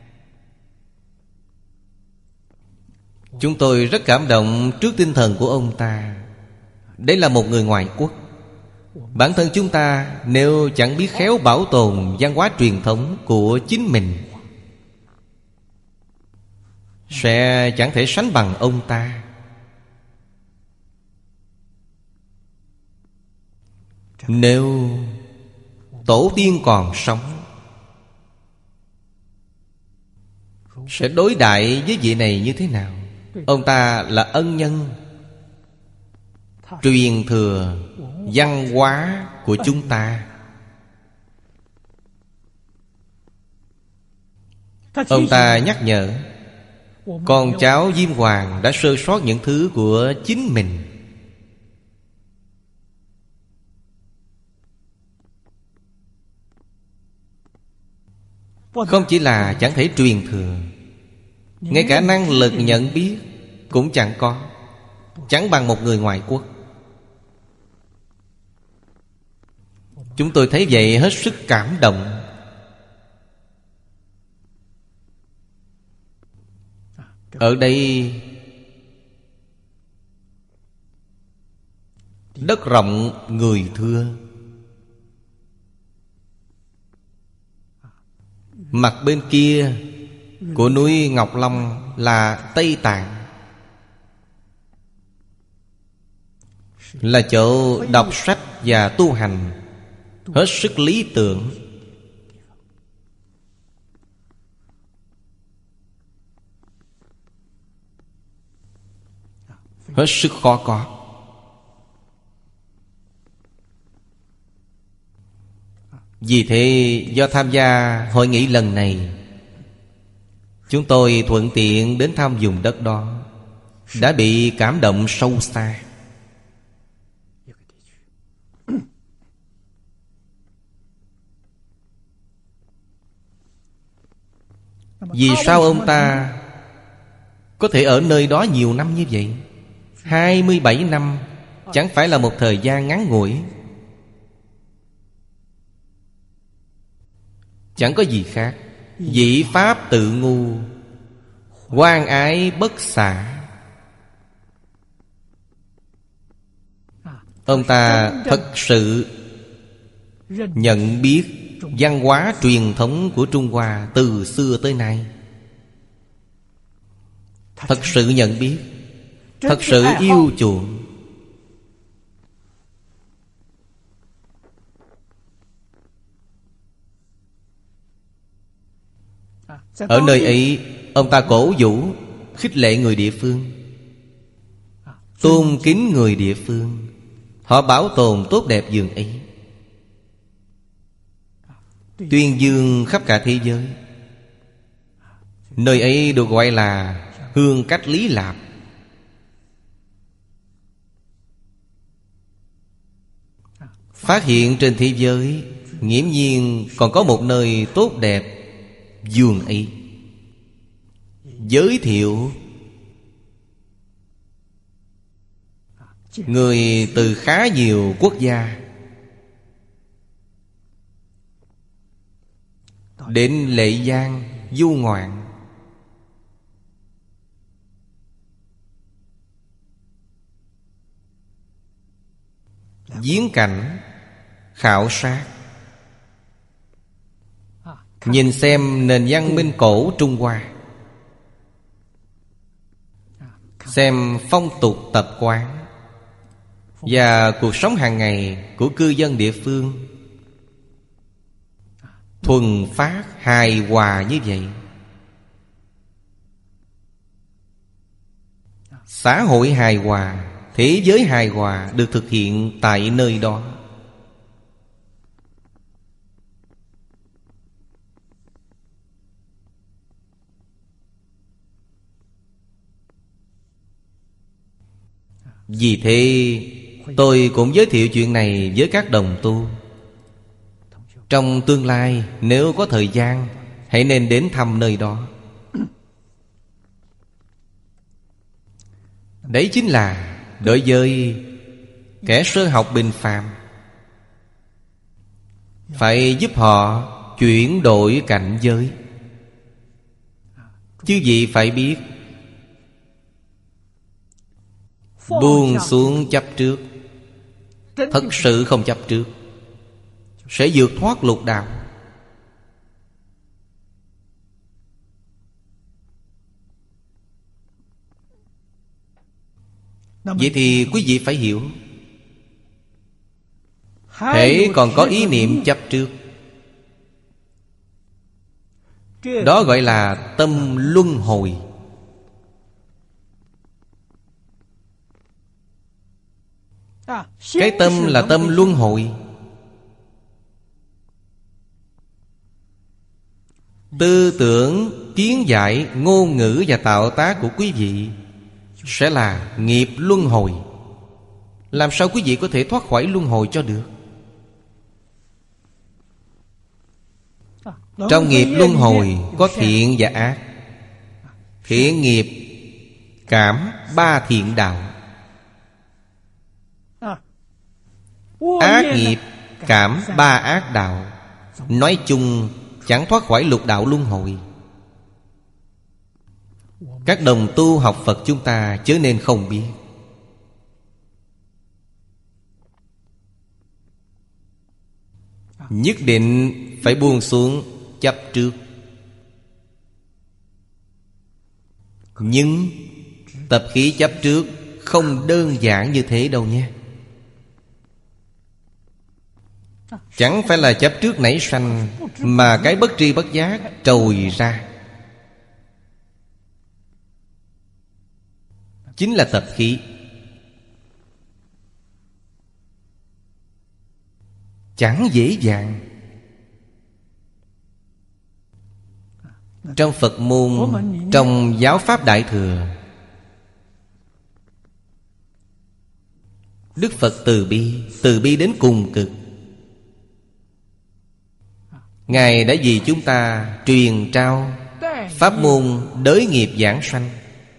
[SPEAKER 1] Chúng tôi rất cảm động trước tinh thần của ông ta. Đấy là một người ngoại quốc. Bản thân chúng ta nếu chẳng biết khéo bảo tồn văn hóa truyền thống của chính mình, sẽ chẳng thể sánh bằng ông ta. Nếu tổ tiên còn sống, sẽ đối đại với vị này như thế nào? Ông ta là ân nhân, truyền thừa văn hóa của chúng ta. Ông ta nhắc nhở con cháu Diêm Hoàng đã sơ sót những thứ của chính mình. Không chỉ là chẳng thể truyền thừa, ngay cả năng lực nhận biết cũng chẳng có, chẳng bằng một người ngoại quốc. Chúng tôi thấy vậy hết sức cảm động. Ở đây đất rộng người thưa, mặt bên kia của núi Ngọc Long là Tây Tạng, là chỗ đọc sách và tu hành hết sức lý tưởng. Hết sức khó có. Vì thế do tham gia hội nghị lần này, chúng tôi thuận tiện đến thăm vùng đất đó, đã bị cảm động sâu xa. Vì sao ông ta có thể ở nơi đó nhiều năm như vậy? Hai mươi bảy năm chẳng phải là một thời gian ngắn ngủi. Chẳng có gì khác. Dĩ pháp tự ngu, quan ái bất xả. Ông ta thật sự nhận biết văn hóa truyền thống của Trung Hoa từ xưa tới nay. Thật sự nhận biết, thật sự yêu chuộng. Ở nơi ấy, ông ta cổ vũ, khích lệ người địa phương, tôn kính người địa phương. Họ bảo tồn tốt đẹp vườn ấy, tuyên dương khắp cả thế giới. Nơi ấy được gọi là Hương Cách Lý Lạp. Phát hiện trên thế giới nghiễm nhiên còn có một nơi tốt đẹp vườn ấy. Giới thiệu người từ khá nhiều quốc gia đến Lệ Giang du ngoạn. Viếng cảnh, khảo sát, nhìn xem nền văn minh cổ Trung Hoa, xem phong tục tập quán và cuộc sống hàng ngày của cư dân địa phương. thuần phát hài hòa như vậy. Xã hội hài hòa, thế giới hài hòa được thực hiện tại nơi đó. Vì thế tôi cũng giới thiệu chuyện này với các đồng tu. Trong tương lai nếu có thời gian, hãy nên đến thăm nơi đó. Đấy chính là đối với kẻ sơ học bình phàm, phải giúp họ chuyển đổi cảnh giới. Chứ gì phải biết buông xuống chấp trước, thật sự không chấp trước, sẽ vượt thoát lục đạo. Vậy thì quý vị phải hiểu, hễ còn có ý niệm chấp trước, đó gọi là tâm luân hồi. Cái tâm là tâm luân hồi. Tư tưởng, kiến giải, ngôn ngữ và tạo tác của quý vị sẽ là nghiệp luân hồi. Làm sao quý vị có thể thoát khỏi luân hồi cho được? Trong nghiệp luân hồi có thiện và ác. Thiện nghiệp cảm ba thiện đạo, ác nghiệp cảm ba ác đạo. Nói chung chẳng thoát khỏi lục đạo luân hồi. Các đồng tu học Phật chúng ta chớ nên không biết. Nhất định phải buông xuống chấp trước. Nhưng tập khí chấp trước không đơn giản như thế đâu nhé. Chẳng phải là chấp trước nảy sanh, mà cái bất tri bất giác trồi ra, chính là tập khí. Chẳng dễ dàng. Trong Phật môn, trong giáo pháp Đại Thừa, Đức Phật từ bi, từ bi đến cùng cực. Ngài đã vì chúng ta truyền trao pháp môn đới nghiệp giảng sanh.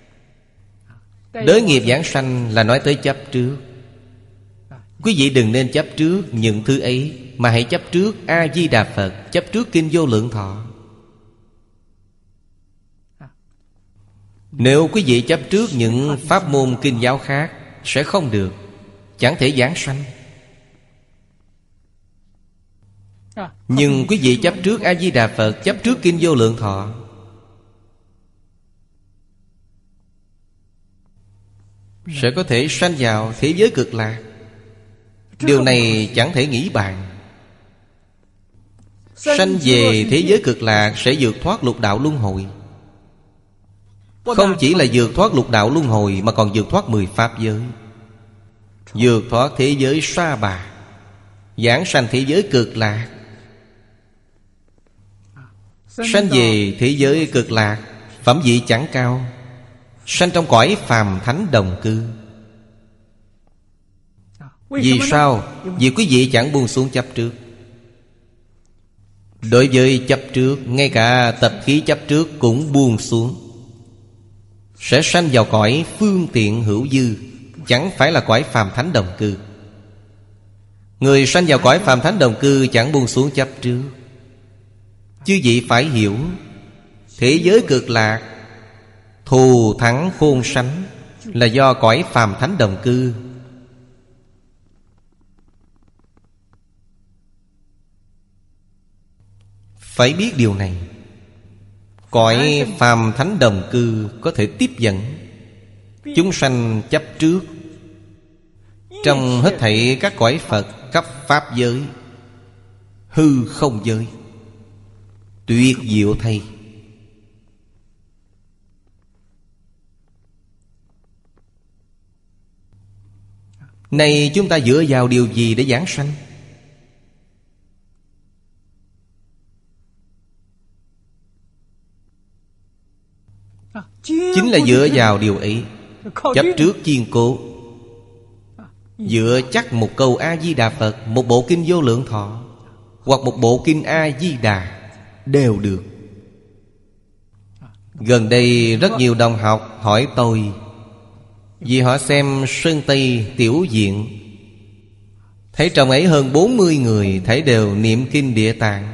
[SPEAKER 1] Đới nghiệp giảng sanh là nói tới chấp trước. Quý vị đừng nên chấp trước những thứ ấy, mà hãy chấp trước A-di-đà Phật, chấp trước Kinh Vô Lượng Thọ. Nếu quý vị chấp trước những pháp môn kinh giáo khác, sẽ không được, chẳng thể giảng sanh. Nhưng quý vị chấp trước A-di-đà Phật, chấp trước Kinh Vô Lượng Thọ, sẽ có thể sanh vào thế giới cực lạc. Điều này chẳng thể nghĩ bàn. Sanh về thế giới cực lạc sẽ vượt thoát lục đạo luân hồi. Không chỉ là vượt thoát lục đạo luân hồi, mà còn vượt thoát mười pháp giới, vượt thoát thế giới sa bà, giảng sanh thế giới cực lạc. Sanh về thế giới cực lạc, phẩm vị chẳng cao, sanh trong cõi phàm thánh đồng cư. Vì sao? Vì quý vị chẳng buông xuống chấp trước. Đối với chấp trước, ngay cả tập khí chấp trước cũng buông xuống, sẽ sanh vào cõi phương tiện hữu dư, chẳng phải là cõi phàm thánh đồng cư. Người sanh vào cõi phàm thánh đồng cư chẳng buông xuống chấp trước. Chư vị phải hiểu, thế giới cực lạc thù thắng khôn sánh là do cõi phàm thánh đồng cư. Phải biết điều này. Cõi phàm thánh đồng cư có thể tiếp dẫn chúng sanh chấp trước. Trong hết thảy các cõi Phật, cấp pháp giới, hư không giới, Tuyệt diệu thay. Này chúng ta dựa vào điều gì để giảng sanh? Chính là dựa vào điều ấy. Chấp trước kiên cố, dựa chắc một câu A-di-đà Phật, một bộ kinh Vô Lượng Thọ, hoặc một bộ kinh A-di-đà đều được. Gần đây rất nhiều đồng học hỏi tôi, vì họ xem Sơn Tây Tiểu Viện, thấy trong ấy hơn bốn mươi người thấy đều niệm kinh Địa Tạng.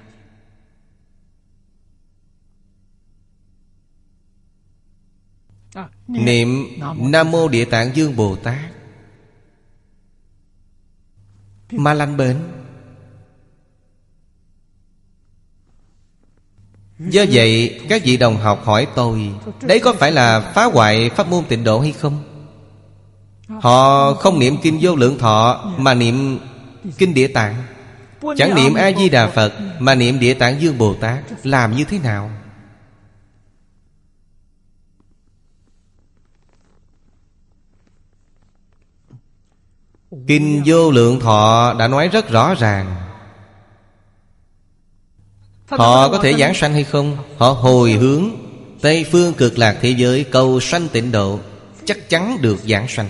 [SPEAKER 1] Niệm Nam Mô Địa Tạng Dương Bồ Tát mà lành bệnh. Do vậy các vị đồng học hỏi tôi, đấy có phải là phá hoại pháp môn Tịnh Độ hay không? Họ không niệm kinh Vô Lượng Thọ mà niệm kinh Địa Tạng, chẳng niệm A-di-đà Phật mà niệm Địa Tạng Dương Bồ Tát, làm như thế nào? Kinh Vô Lượng Thọ đã nói rất rõ ràng. Họ có thể giảng sanh hay không? Họ hồi hướng Tây Phương Cực Lạc thế giới cầu sanh Tịnh Độ, chắc chắn được giảng sanh.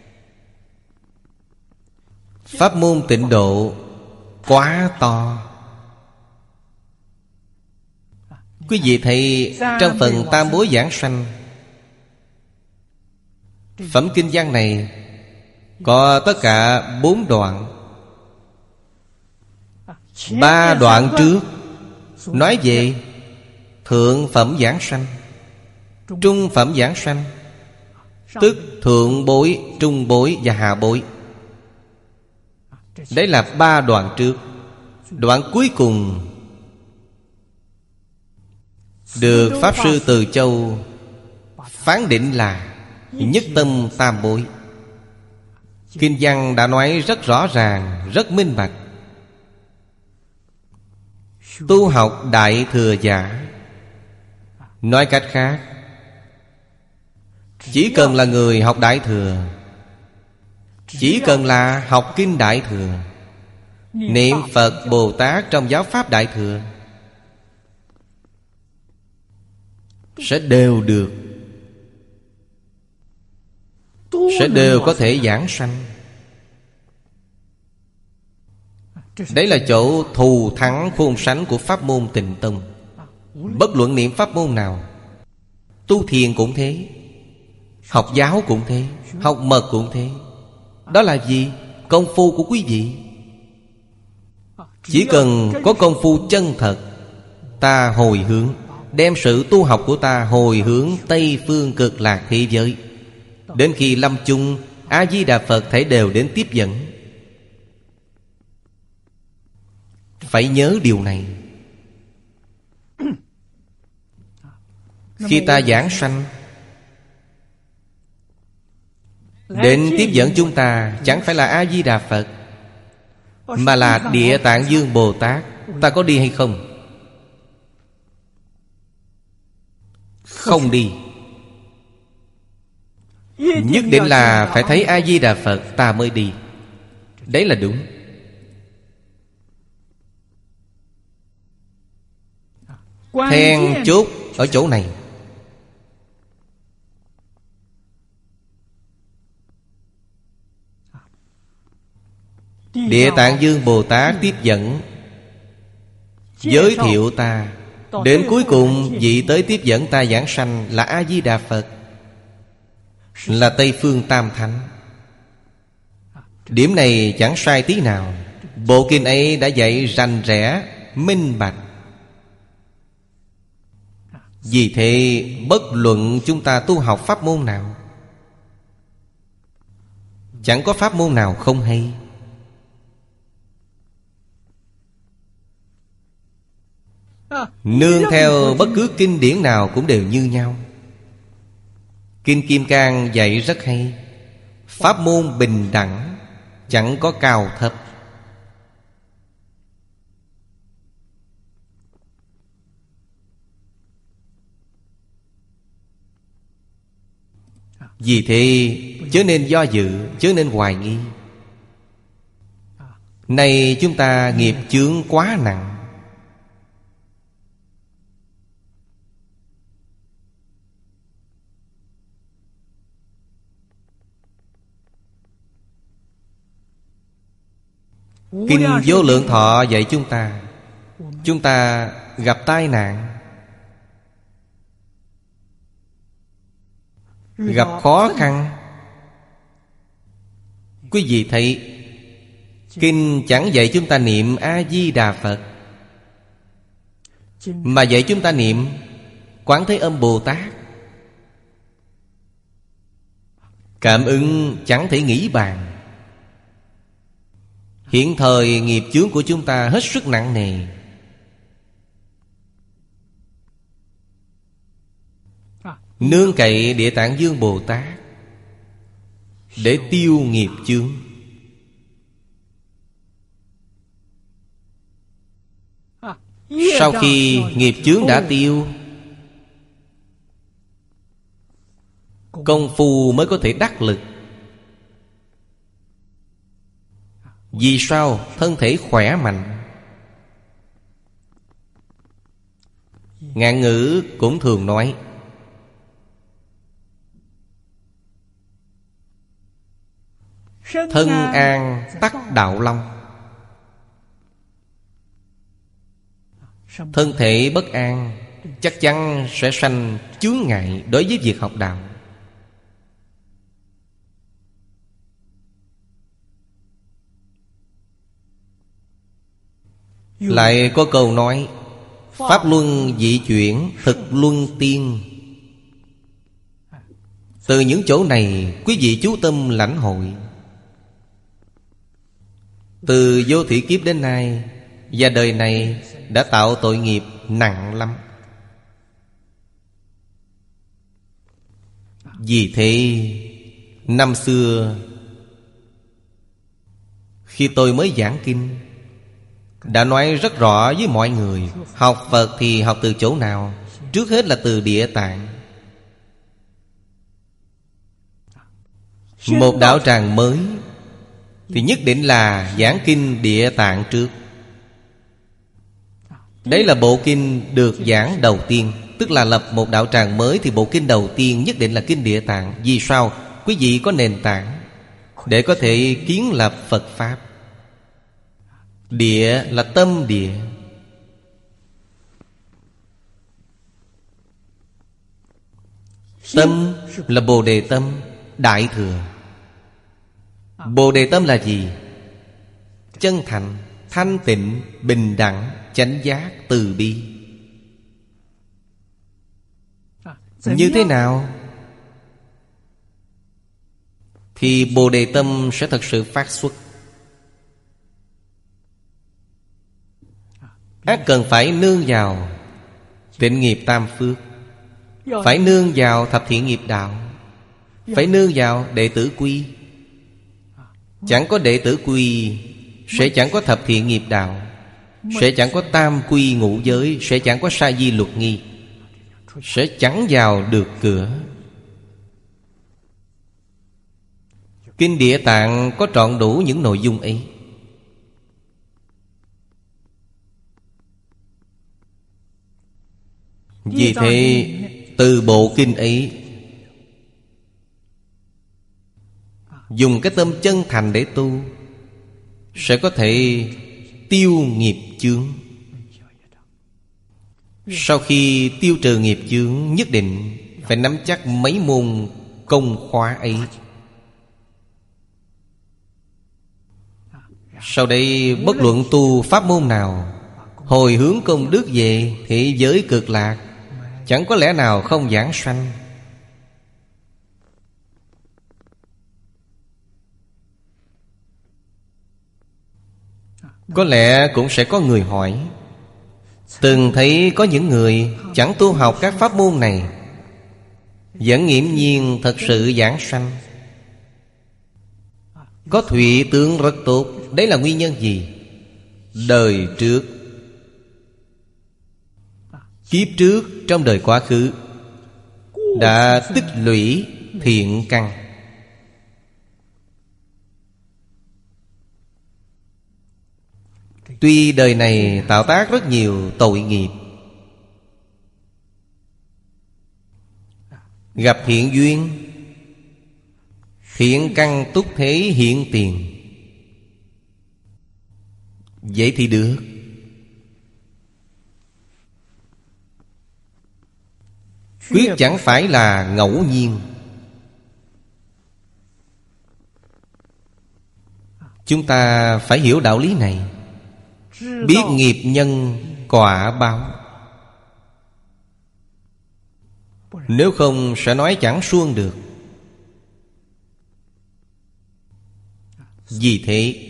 [SPEAKER 1] Pháp môn Tịnh Độ quá to. Quý vị thấy trong phần Tam Bối Giảng Sanh, phẩm kinh văn này có tất cả bốn đoạn. Ba đoạn trước nói về thượng phẩm giảng sanh, trung phẩm giảng sanh, tức thượng bối, trung bối và hạ bối. Đấy là ba đoạn trước. Đoạn cuối cùng được Pháp Sư Từ Châu phán định là nhất tâm tam bối. Kinh văn đã nói rất rõ ràng, rất minh bạch. Tu học Đại Thừa giả, nói cách khác, chỉ cần là người học Đại Thừa, chỉ cần là học kinh Đại Thừa, niệm Phật Bồ Tát trong giáo pháp Đại Thừa, sẽ đều được, sẽ đều có thể giảng sanh. Đấy là chỗ thù thắng khôn sánh của pháp môn Tịnh Tông. Bất luận niệm pháp môn nào, tu thiền cũng thế, học giáo cũng thế, học mật cũng thế. Đó là gì? Công phu của quý vị. Chỉ cần có công phu chân thật, ta hồi hướng, đem sự tu học của ta hồi hướng Tây Phương Cực Lạc thế giới, đến khi lâm chung, A-di-đà Phật thể đều đến tiếp dẫn. Phải nhớ điều này. Khi ta giảng sanh, đến tiếp dẫn chúng ta chẳng phải là A-di-đà Phật, mà là Địa Tạng Dương Bồ Tát. Ta có đi hay không? Không đi. Nhất định là phải thấy A-di-đà Phật ta mới đi. Đấy là đúng. Then chốt ở chỗ này. Địa Tạng Dương Bồ Tát tiếp dẫn, giới thiệu ta, đến cuối cùng vị tới tiếp dẫn ta giảng sanh là A-di-đà Phật, là Tây Phương Tam Thánh. Điểm này chẳng sai tí nào. Bộ kinh ấy đã dạy rành rẽ, minh bạch. Vì thế bất luận chúng ta tu học pháp môn nào, chẳng có pháp môn nào không hay. Nương theo bất cứ kinh điển nào cũng đều như nhau. Kinh Kim Cang dạy rất hay. Pháp môn bình đẳng, chẳng có cao thấp. Vì thế chớ nên do dự, chớ nên hoài nghi. Nay chúng ta nghiệp chướng quá nặng, Kinh Vô Lượng Thọ dạy chúng ta, chúng ta gặp tai nạn, gặp khó khăn, quý vị thấy Kinh chẳng dạy chúng ta niệm A-di-đà Phật, mà dạy chúng ta niệm Quán Thế Âm Bồ Tát. Cảm ứng chẳng thể nghĩ bàn. Hiện thời nghiệp chướng của chúng ta hết sức nặng nề. Nương cậy Địa Tạng Dương Bồ Tát để tiêu nghiệp chướng. Sau khi nghiệp chướng đã tiêu, công phu mới có thể đắc lực. Vì sao? Thân thể khỏe mạnh. Ngạn ngữ cũng thường nói thân an tắc đạo long. Thân thể bất an chắc chắn sẽ sanh chướng ngại đối với việc học đạo. Lại có câu nói pháp luân dị chuyển, thực luân tiên. Từ những chỗ này quý vị chú tâm lãnh hội. Từ vô thủy kiếp đến nay, và đời này đã tạo tội nghiệp nặng lắm. Vì thế năm xưa khi tôi mới giảng kinh, đã nói rất rõ với mọi người, học Phật thì học từ chỗ nào? Trước hết là từ Địa Tạng. Một đạo tràng mới thì nhất định là giảng kinh Địa Tạng trước. Đấy là bộ kinh được giảng đầu tiên. Tức là lập một đạo tràng mới thì bộ kinh đầu tiên nhất định là kinh Địa Tạng. Vì sao? Quý vị có nền tảng để có thể kiến lập Phật Pháp. Địa là tâm địa. Tâm là Bồ Đề Tâm, Đại Thừa. Bồ Đề Tâm là gì? Chân thành, thanh tịnh, bình đẳng, chánh giác, từ bi. Như thế nào thì Bồ Đề Tâm sẽ thật sự phát xuất? Ác cần phải nương vào tịnh nghiệp tam phước, phải nương vào thập thiện nghiệp đạo, phải nương vào đệ tử quy. Chẳng có đệ tử quy sẽ chẳng có thập thiện nghiệp đạo, sẽ chẳng có tam quy ngũ giới, sẽ chẳng có sa di luật nghi, sẽ chẳng vào được cửa. Kinh Địa Tạng có trọn đủ những nội dung ấy. Vì thế từ bộ kinh ấy, dùng cái tâm chân thành để tu, sẽ có thể tiêu nghiệp chướng. Sau khi tiêu trừ nghiệp chướng, nhất định phải nắm chắc mấy môn công khóa ấy. Sau đây bất luận tu pháp môn nào, hồi hướng công đức về thế giới cực lạc, chẳng có lẽ nào không giảng sanh. Có lẽ cũng sẽ có người hỏi, từng thấy có những người chẳng tu học các pháp môn này, vẫn nghiễm nhiên thật sự giảng sanh, có thụy tướng rất tốt. Đấy là nguyên nhân gì? Đời trước, kiếp trước, trong đời quá khứ đã tích lũy thiện căn. Tuy đời này tạo tác rất nhiều tội nghiệp, gặp thiện duyên, thiện căn túc thế hiện tiền, vậy thì được. Quyết chẳng phải là ngẫu nhiên. Chúng ta phải hiểu đạo lý này, biết nghiệp nhân quả báo. Nếu không sẽ nói chẳng suông được. Vì thế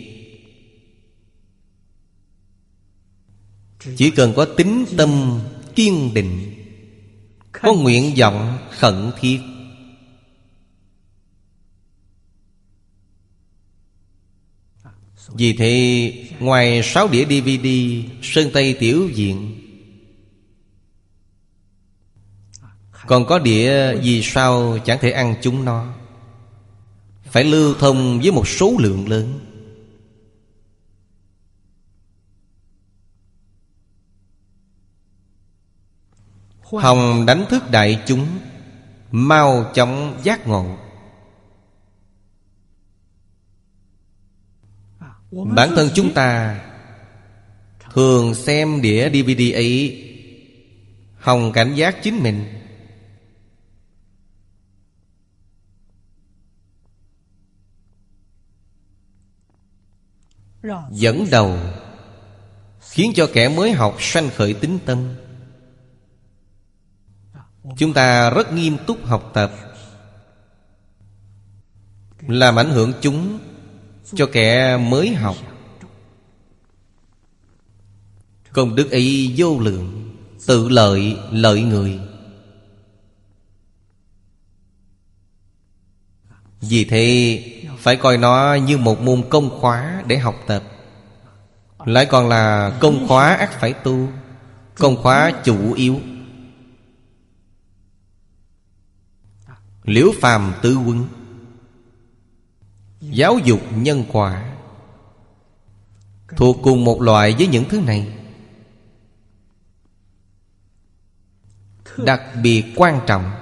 [SPEAKER 1] chỉ cần có tín tâm kiên định, có nguyện vọng khẩn thiết, vì thế ngoài sáu đĩa đê vê đê Sơn Tây Tiểu Viện, còn có đĩa vì sao chẳng thể ăn chúng nó, phải lưu thông với một số lượng lớn. Hòng đánh thức đại chúng mau chóng giác ngộ. Bản thân chúng ta thường xem đĩa đê vê đê ấy, hòng cảnh giác chính mình. Dẫn đầu khiến cho kẻ mới học sanh khởi tín tâm. Chúng ta rất nghiêm túc học tập, làm ảnh hưởng chúng cho kẻ mới học. Công đức ấy vô lượng, tự lợi lợi người. Vì thế phải coi nó như một môn công khóa để học tập. Lại còn là công khóa ắt phải tu, công khóa chủ yếu. Liễu phàm tứ huấn, giáo dục nhân quả, thuộc cùng một loại với những thứ này. Đặc biệt quan trọng.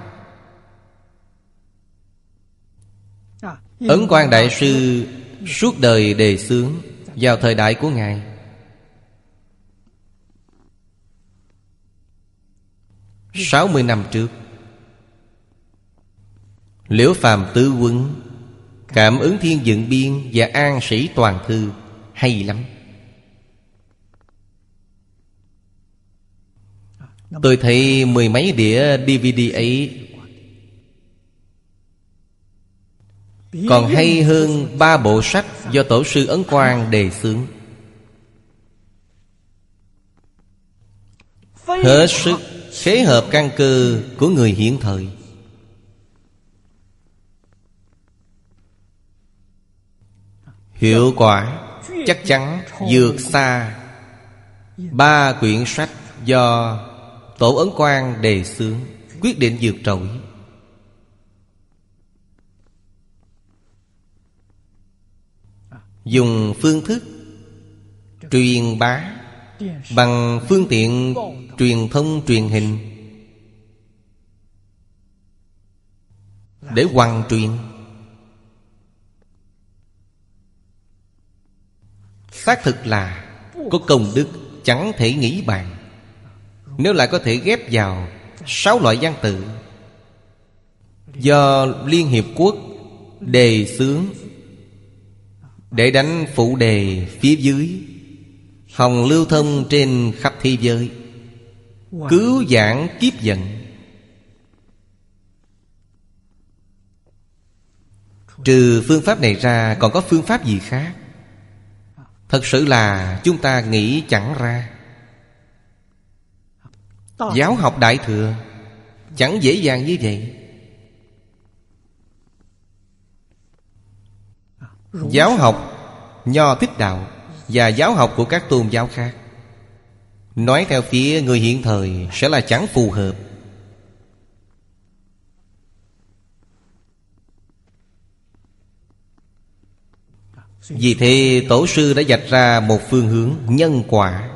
[SPEAKER 1] Ấn Quang Đại Sư suốt đời đề xướng vào thời đại của Ngài. Sáu mươi năm trước, Liễu phàm tứ huấn, Cảm ứng thiên dựng biên và An sĩ toàn thư hay lắm. Tôi thấy mười mấy đĩa đê vê đê ấy còn hay hơn ba bộ sách do Tổ sư Ấn Quang đề xướng. Hết sức khế hợp căn cơ của người hiện thời. Hiệu quả chắc chắn vượt xa ba quyển sách do Tổ Ấn Quang đề xướng, quyết định vượt trội. Dùng phương thức truyền bá bằng phương tiện truyền thông truyền hình để hoằng truyền, xác thực là có công đức chẳng thể nghĩ bàn. Nếu lại có thể ghép vào sáu loại văn tự do Liên Hiệp Quốc đề xướng để đánh phụ đề phía dưới, hòng lưu thông trên khắp thế giới, cứu vãn kiếp vận. Trừ phương pháp này ra còn có phương pháp gì khác? Thật sự là chúng ta nghĩ chẳng ra. Giáo học Đại Thừa chẳng dễ dàng như vậy. Giáo học Nho Thích Đạo và giáo học của các tôn giáo khác, nói theo phía người hiện thời sẽ là chẳng phù hợp. Vì thế Tổ sư đã vạch ra một phương hướng nhân quả.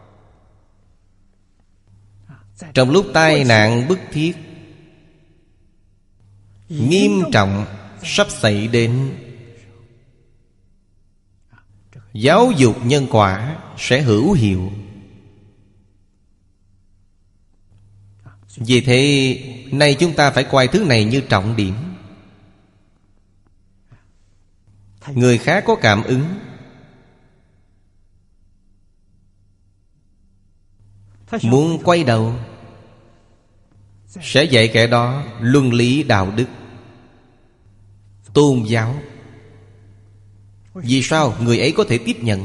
[SPEAKER 1] Trong lúc tai nạn bức thiết nghiêm trọng sắp xảy đến, giáo dục nhân quả sẽ hữu hiệu. Vì thế nay chúng ta phải coi thứ này như trọng điểm. Người khác có cảm ứng, muốn quay đầu, sẽ dạy kẻ đó luân lý đạo đức, tôn giáo. Vì sao người ấy có thể tiếp nhận?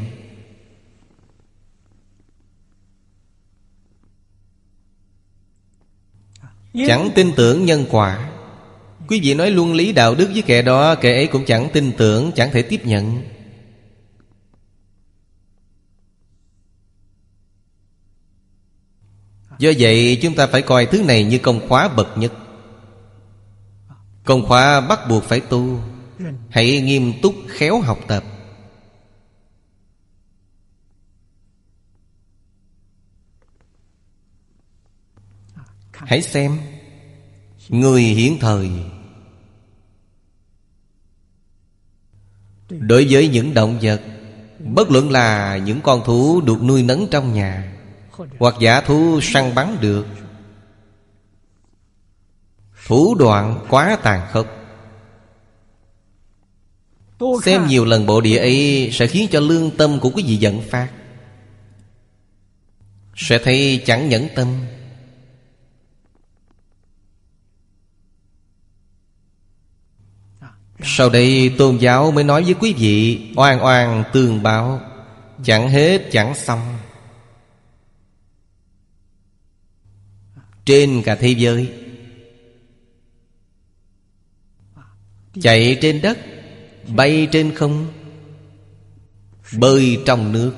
[SPEAKER 1] Chẳng tin tưởng nhân quả. Quý vị nói luân lý đạo đức với kẻ đó, kẻ ấy cũng chẳng tin tưởng, chẳng thể tiếp nhận. Do vậy chúng ta phải coi thứ này như công khóa bậc nhất. Công khóa bắt buộc phải tu. Hãy nghiêm túc khéo học tập. Hãy xem người hiện thời đối với những động vật, bất luận là những con thú được nuôi nấng trong nhà hoặc dã thú săn bắn được, thủ đoạn quá tàn khốc. Xem nhiều lần bộ địa ấy sẽ khiến cho lương tâm của quý vị giận phát, sẽ thấy chẳng nhẫn tâm. Sau đây tôn giáo mới nói với quý vị oan oan tương báo, chẳng hết chẳng xong. Trên cả thế giới, chạy trên đất, bay trên không, bơi trong nước,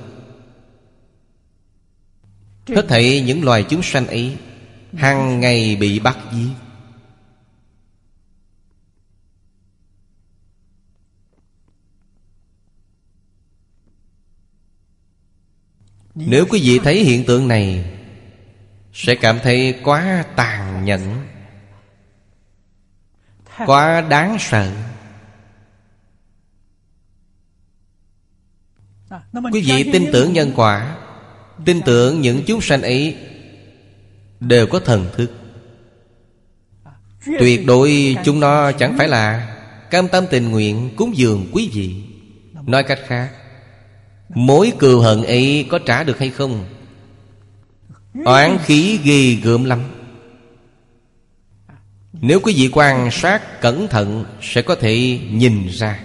[SPEAKER 1] hết thảy những loài chúng sanh ấy hàng ngày bị bắt giết. Nếu quý vị thấy hiện tượng này, sẽ cảm thấy quá tàn nhẫn, quá đáng sợ. Quý vị tin tưởng nhân quả, tin tưởng những chúng sanh ấy đều có thần thức. Tuyệt đối chúng nó chẳng phải là cam tâm tình nguyện cúng dường quý vị. Nói cách khác, mối cừu hận ấy có trả được hay không? Oán khí ghê gớm lắm. Nếu quý vị quan sát cẩn thận, sẽ có thể nhìn ra.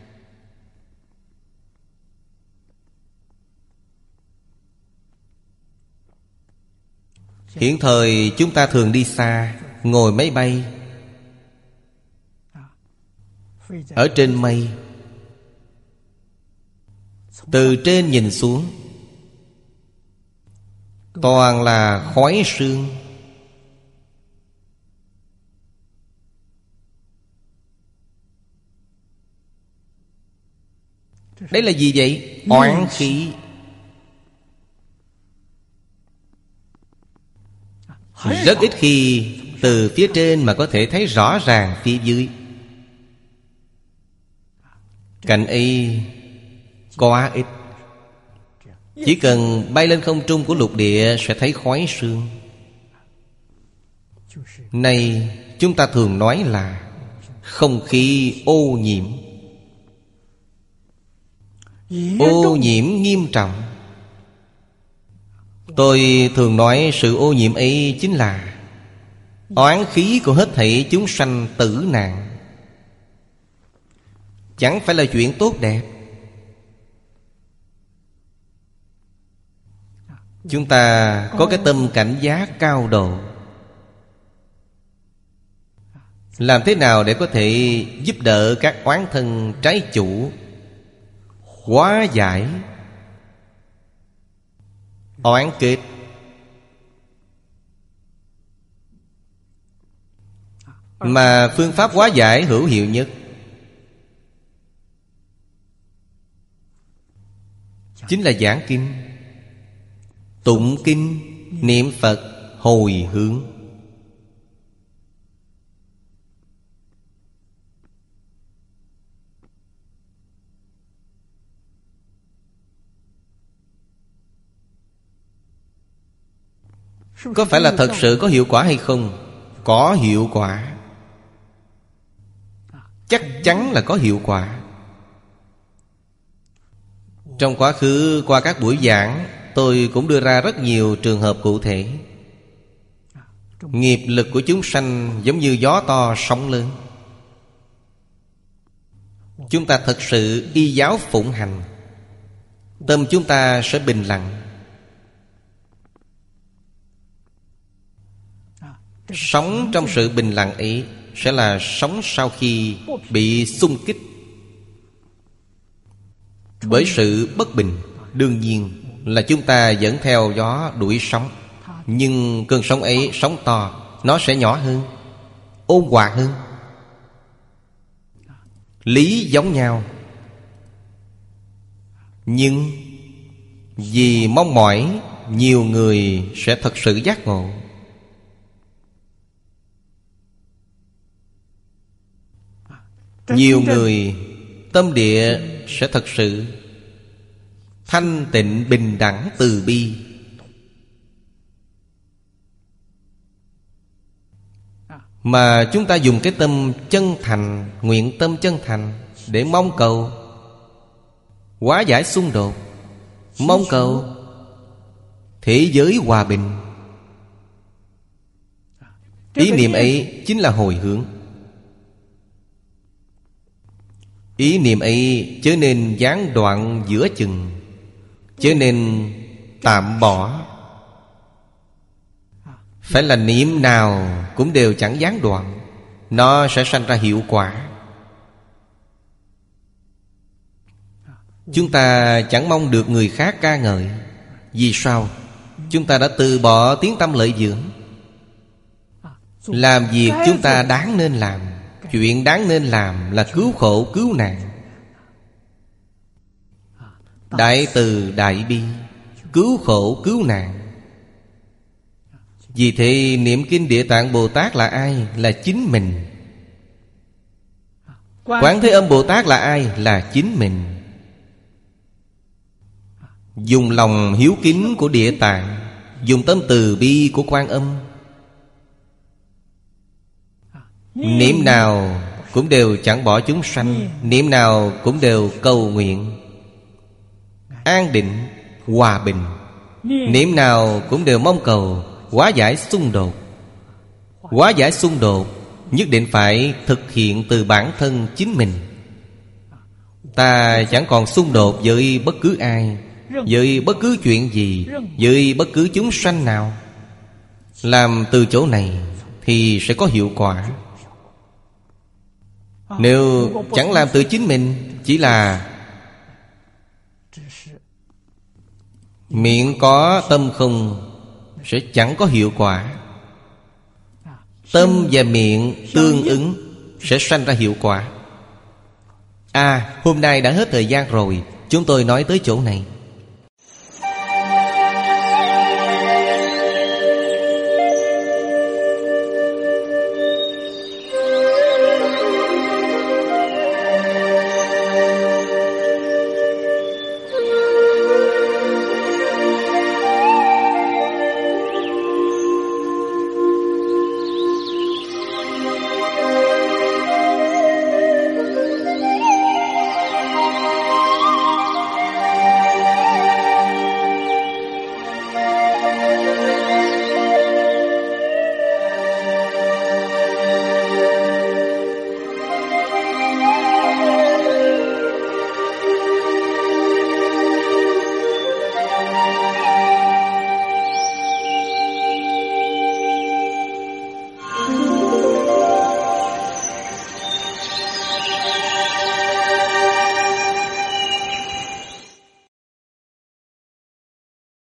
[SPEAKER 1] Hiện thời chúng ta thường đi xa, ngồi máy bay, ở trên mây, từ trên nhìn xuống toàn là khói sương. Đấy là gì vậy? Oán khí. Rất ít khi từ phía trên mà có thể thấy rõ ràng phía dưới. Cảnh ấy quá ít. Chỉ cần bay lên không trung của lục địa sẽ thấy khói sương. Này chúng ta thường nói là không khí ô nhiễm. Ô nhiễm nghiêm trọng. Tôi thường nói sự ô nhiễm ấy chính là oán khí của hết thảy chúng sanh tử nạn. Chẳng phải là chuyện tốt đẹp. Chúng ta có cái tâm cảnh giác cao độ. Làm thế nào để có thể giúp đỡ các oán thân trái chủ hóa giải oán kết? Mà phương pháp hóa giải hữu hiệu nhất chính là giảng kinh. Tụng kinh, niệm Phật, hồi hướng. Có phải là thật sự có hiệu quả hay không? Có hiệu quả. Chắc chắn là có hiệu quả. Trong quá khứ, qua các buổi giảng, tôi cũng đưa ra rất nhiều trường hợp cụ thể. Nghiệp lực của chúng sanh giống như gió to sóng lớn. Chúng ta thật sự y giáo phụng hành, tâm chúng ta sẽ bình lặng. Sống trong sự bình lặng ấy sẽ là sống sau khi bị xung kích bởi sự bất bình. Đương nhiên là chúng ta dẫn theo gió đuổi sóng, nhưng cơn sóng ấy, sóng to, nó sẽ nhỏ hơn, ôn hòa hơn. Lý giống nhau, nhưng vì mong mỏi, nhiều người sẽ thật sự giác ngộ. Nhiều người tâm địa sẽ thật sự thanh tịnh, bình đẳng, từ bi. Mà chúng ta dùng cái tâm chân thành, nguyện tâm chân thành để mong cầu hóa giải xung đột, mong cầu thế giới hòa bình. Ý niệm ấy chính là hồi hướng. Ý niệm ấy chớ nên gián đoạn giữa chừng, chớ nên tạm bỏ. Phải là niệm nào cũng đều chẳng gián đoạn, nó sẽ sanh ra hiệu quả. Chúng ta chẳng mong được người khác ca ngợi. Vì sao? Chúng ta đã từ bỏ tiếng tăm lợi dưỡng, làm việc chúng ta đáng nên làm. Chuyện đáng nên làm là cứu khổ cứu nạn, đại từ đại bi, cứu khổ cứu nạn. Vì thế niệm kinh Địa Tạng Bồ Tát là ai? Là chính mình. Quán Thế Âm Bồ Tát là ai? Là chính mình. Dùng lòng hiếu kính của Địa Tạng, dùng tâm từ bi của Quan Âm, niệm nào cũng đều chẳng bỏ chúng sanh, niệm nào cũng đều cầu nguyện an định, hòa bình. Niệm nào cũng đều mong cầu hóa giải xung đột. Hóa giải xung đột nhất định phải thực hiện từ bản thân chính mình. Ta chẳng còn xung đột với bất cứ ai, với bất cứ chuyện gì, với bất cứ chúng sanh nào. Làm từ chỗ này thì sẽ có hiệu quả. Nếu chẳng làm từ chính mình, chỉ là miệng có tâm không, sẽ chẳng có hiệu quả. Tâm và miệng tương ứng sẽ sanh ra hiệu quả. À, hôm nay đã hết thời gian rồi, chúng tôi nói tới chỗ này.